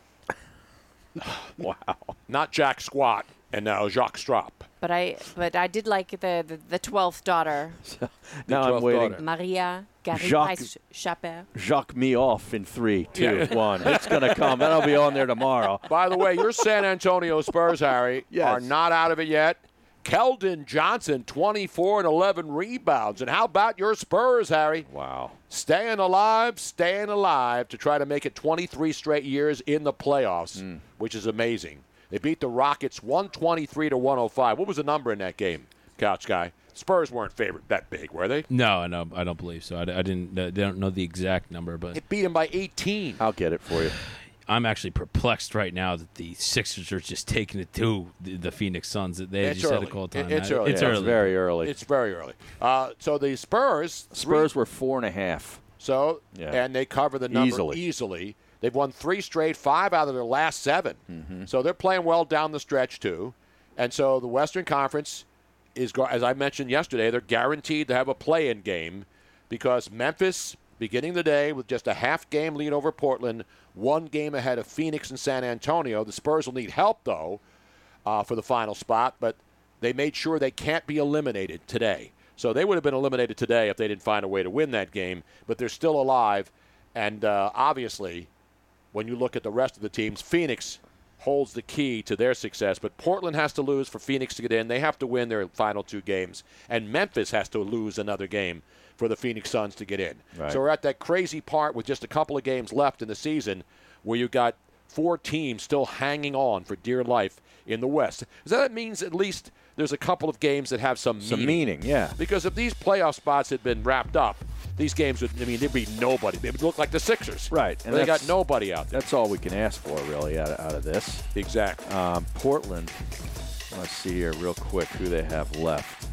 Wow. Not Jack Squat and now Jacques Strop. But I did like the 12th daughter. Now I'm waiting. Maria Jacques Chaper. Jacques me off in 3, 2, 1. It's going to come. That'll be on there tomorrow. By the way, your San Antonio Spurs, Harry, are not out of it yet. Keldon Johnson, 24 and 11 rebounds. And how about your Spurs, Harry? Wow. Staying alive to try to make it 23 straight years in the playoffs, which is amazing. They beat the Rockets 123-105. What was the number in that game, Couch Guy? Spurs weren't favored that big, were they? No, I don't believe so. I don't know the exact number, but it beat them by 18. I'll get it for you. I'm actually perplexed right now that the Sixers are just taking it to the Phoenix Suns. They just had to call time. It's early. It's very early. It's very early. So the Spurs were 4.5. So and they cover the number easily. They've won 3 straight, 5 out of their last 7. Mm-hmm. So they're playing well down the stretch too. And so the Western Conference is, as I mentioned yesterday, they're guaranteed to have a play-in game because Memphis, beginning the day with just a half-game lead over Portland, 1 game ahead of Phoenix and San Antonio. The Spurs will need help, though, for the final spot, but they made sure they can't be eliminated today. So they would have been eliminated today if they didn't find a way to win that game, but they're still alive. And obviously, when you look at the rest of the teams, Phoenix holds the key to their success, but Portland has to lose for Phoenix to get in. They have to win their final 2 games, and Memphis has to lose another game for the Phoenix Suns to get in. Right. So we're at that crazy part with just a couple of games left in the season where you got 4 teams still hanging on for dear life in the West. So that means at least there's a couple of games that have some meaning, yeah. Because if these playoff spots had been wrapped up, these games there'd be nobody. They would look like the Sixers. Right. And they got nobody out there. That's all we can ask for, really, out of this. Exactly. Portland, let's see here real quick who they have left.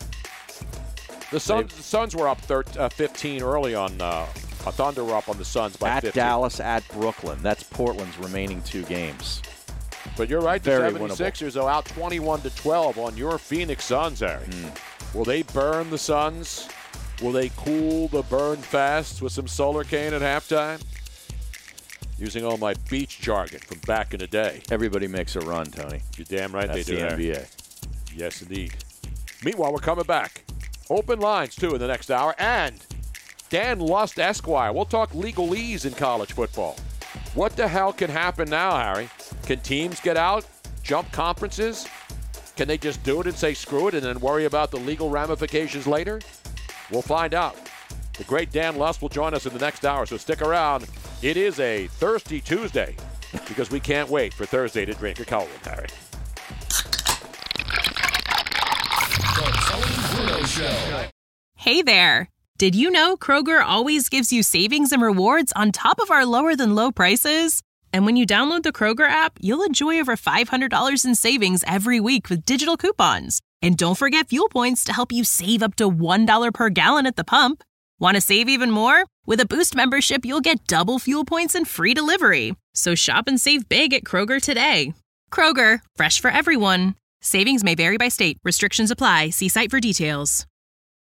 The Suns were up 15 early on. Thunder were up on the Suns by 15. At Dallas, at Brooklyn. That's Portland's remaining 2 games. But you're right, the Very 76ers are out 21-12 on your Phoenix Suns, Harry. Will they burn the Suns? Will they cool the burn fast with some solar cane at halftime? Using all my beach jargon from back in the day. Everybody makes a run, Tony. You're damn right That's they do. the Harry. NBA. Yes, indeed. Meanwhile, we're coming back. Open lines, too, in the next hour. And Dan Lust, Esquire. We'll talk legalese in college football. What the hell can happen now, Harry? Can teams get out, jump conferences? Can they just do it and say screw it and then worry about the legal ramifications later? We'll find out. The great Dan Lust will join us in the next hour, so stick around. It is a Thirsty Tuesday because we can't wait for Thursday to drink a cold, Harry. Hey there. Did you know Kroger always gives you savings and rewards on top of our lower than low prices? And when you download the Kroger app, you'll enjoy over $500 in savings every week with digital coupons. And don't forget fuel points to help you save up to $1 per gallon at the pump. Want to save even more? With a Boost membership, you'll get double fuel points and free delivery. So shop and save big at Kroger today. Kroger, fresh for everyone. Savings may vary by state. Restrictions apply. See site for details.